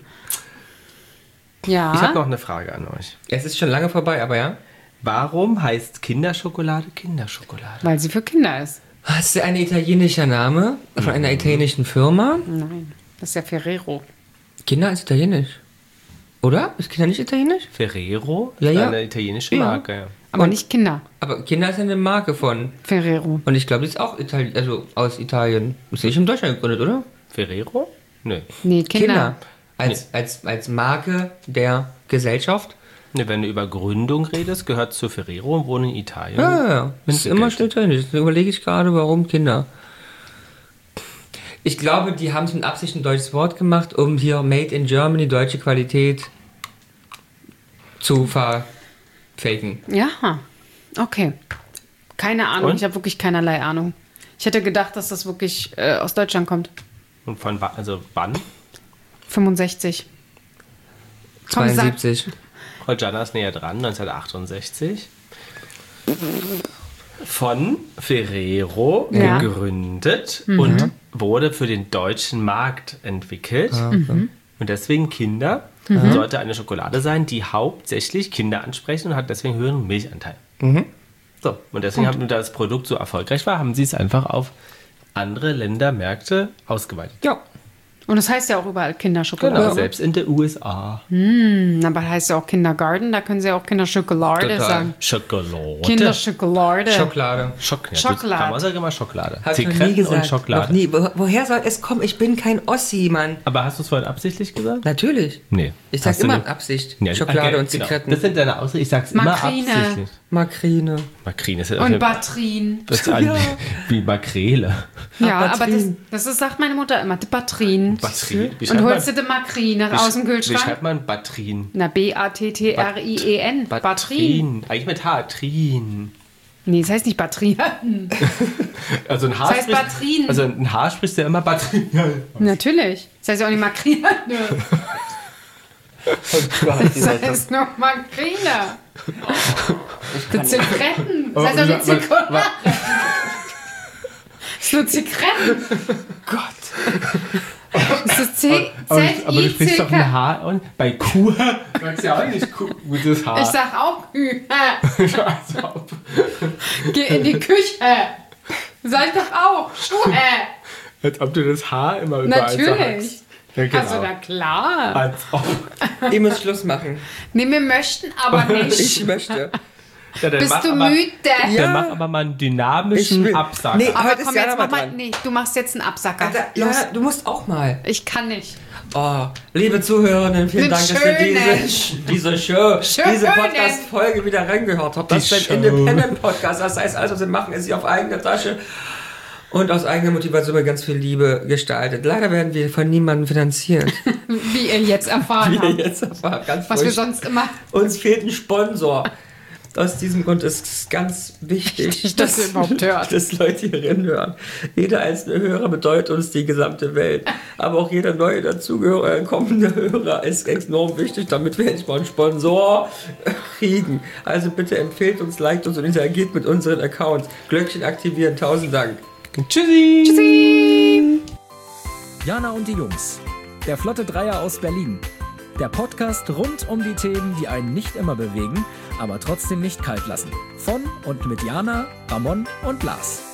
Ja. ich habe noch eine Frage an euch. Es ist schon lange vorbei, aber ja. Warum heißt Kinderschokolade Kinderschokolade? Weil sie für Kinder ist. Hast du ein italienischer Name von einer italienischen Firma? Nein, das ist ja Ferrero. Kinder ist italienisch. Oder? Ist Kinder nicht italienisch? Ferrero Ja, ist ja. eine italienische Ja. Marke. Ja. Aber Und- nicht Kinder. Aber Kinder ist ja eine Marke von. Ferrero. Und ich glaube, die ist auch Itali also aus Italien. Ist nicht in Deutschland gegründet, oder? Ferrero? Nö. Nee, Kinder. Als, als, als Marke der Gesellschaft. Ne, wenn du über Gründung redest, gehört zu Ferrero und wohnt in Italien. Ja, ja, ja. Das ist immer schon italienisch. Deswegen überlege ich gerade, warum Kinder. Ich glaube, die haben es mit Absicht ein deutsches Wort gemacht, um hier Made in Germany, deutsche Qualität zu verfaken. Ja, okay. Keine Ahnung, Und? ich habe wirklich keinerlei Ahnung. Ich hätte gedacht, dass das wirklich äh, aus Deutschland kommt. Und von wa- also wann? fünfundsechzig. Komm, sag- zweiundsiebzig. Jana ist näher dran, neunzehnhundertachtundsechzig. Von Ferrero Ja. gegründet und wurde für den deutschen Markt entwickelt. Und deswegen Kinder sollte eine Schokolade sein, die hauptsächlich Kinder ansprechen und hat deswegen höheren Milchanteil. So, und deswegen, haben, da das Produkt so erfolgreich war, haben sie es einfach auf andere Länder, Märkte ausgeweitet. Ja. Und das heißt ja auch überall Kinderschokolade. Genau, selbst in den U S A. Hm, aber heißt ja auch Kindergarten, da können sie ja auch Kinderschokolade Total. sagen. Schokolade. Kinderschokolade. Schokolade. Schok ja, Schokolade. Kann man sagen immer Schokolade. Hab ich noch nie Zigaretten gesagt. und Schokolade. Noch nie. Wo, woher soll es kommen? Ich bin kein Ossi, Mann. Aber hast du es vorhin absichtlich gesagt? Natürlich. Nee. Ich sag Hast du immer nicht? Absicht. Ja, Schokolade okay, und genau. Zigaretten. Das sind deine Ausreden. Ich sag's Makrine. immer absichtlich. Makrine. Makrine ist ja Und auch Batterien. das ist an, wie Makrele. Ja, aber das, Batterien. das ist, sagt meine Mutter immer, die Batterien. Batterien. Wie Und schreibt holst du man- die Makrine wie aus dem sch- Wie Kühlschrank? schreibt man Batterien? Na, B A T T R I E N. Batterien. Batterien. Eigentlich mit H. Trien. Nee, das heißt nicht Batterien. Also ein Haar Das heißt spricht- Batterien. Also ein Haar sprichst du ja immer Batterien. Natürlich. Das heißt ja auch nicht Makrine. Das heißt nur Makrine. Das sind Zigaretten. Das heißt auch nicht Zigaretten. Das ist nur Zigaretten. Gott. Das ist C Aber, Z aber du I sprichst C doch ein K. Haar und bei Kuh sagst du ja auch nicht Kuh, gutes Haar. Ich sag auch Kühe. Als ob. Geh in die Küche. Sag ich doch auch. Schuhe. Als ob du das Haar immer überall Natürlich. sagst. Ja, genau. Also, na klar. Als ob. Ihr müsst Schluss machen. Nee, wir möchten aber nicht. Ich möchte. Ja, dann Bist mach du aber, müde? Dann Ja. mach aber mal einen dynamischen Ich will- Absager. Nee. Aber Heute ist komm, Jana jetzt mal mach mal. dran. Nee, du machst jetzt einen Absacker. Alter, Los. ja, du musst auch mal. Ich kann nicht. Oh, liebe Zuhörerinnen, vielen Mit Dank, dass ihr schönen. diese, diese Show, Schönen. diese Podcast-Folge wieder reingehört habt. Das Die ist ein Show. Independent-Podcast. Das heißt, alles, was wir machen, ist hier auf eigene Tasche und aus eigener Motivation mit ganz viel Liebe gestaltet. Leider werden wir von niemandem finanziert. Wie ihr jetzt erfahren Wie ihr habt. jetzt erfahrt. Ganz Was wir furchtbar. sonst immer. Uns fehlt ein Sponsor. Aus diesem Grund ist es ganz wichtig, dass ihr überhaupt hört. dass Leute hierin hören. Jeder einzelne Hörer bedeutet uns die gesamte Welt. Aber auch jeder neue dazugehörige, kommende Hörer ist enorm wichtig, damit wir endlich mal einen Sponsor kriegen. Also bitte empfehlt uns, liked uns und interagiert mit unseren Accounts. Glöckchen aktivieren. Tausend Dank. Tschüssi! Tschüssi! Jana und die Jungs. Der Flotte Dreier aus Berlin. Der Podcast rund um die Themen, die einen nicht immer bewegen, aber trotzdem nicht kalt lassen. Von und mit Jana, Ramon und Lars.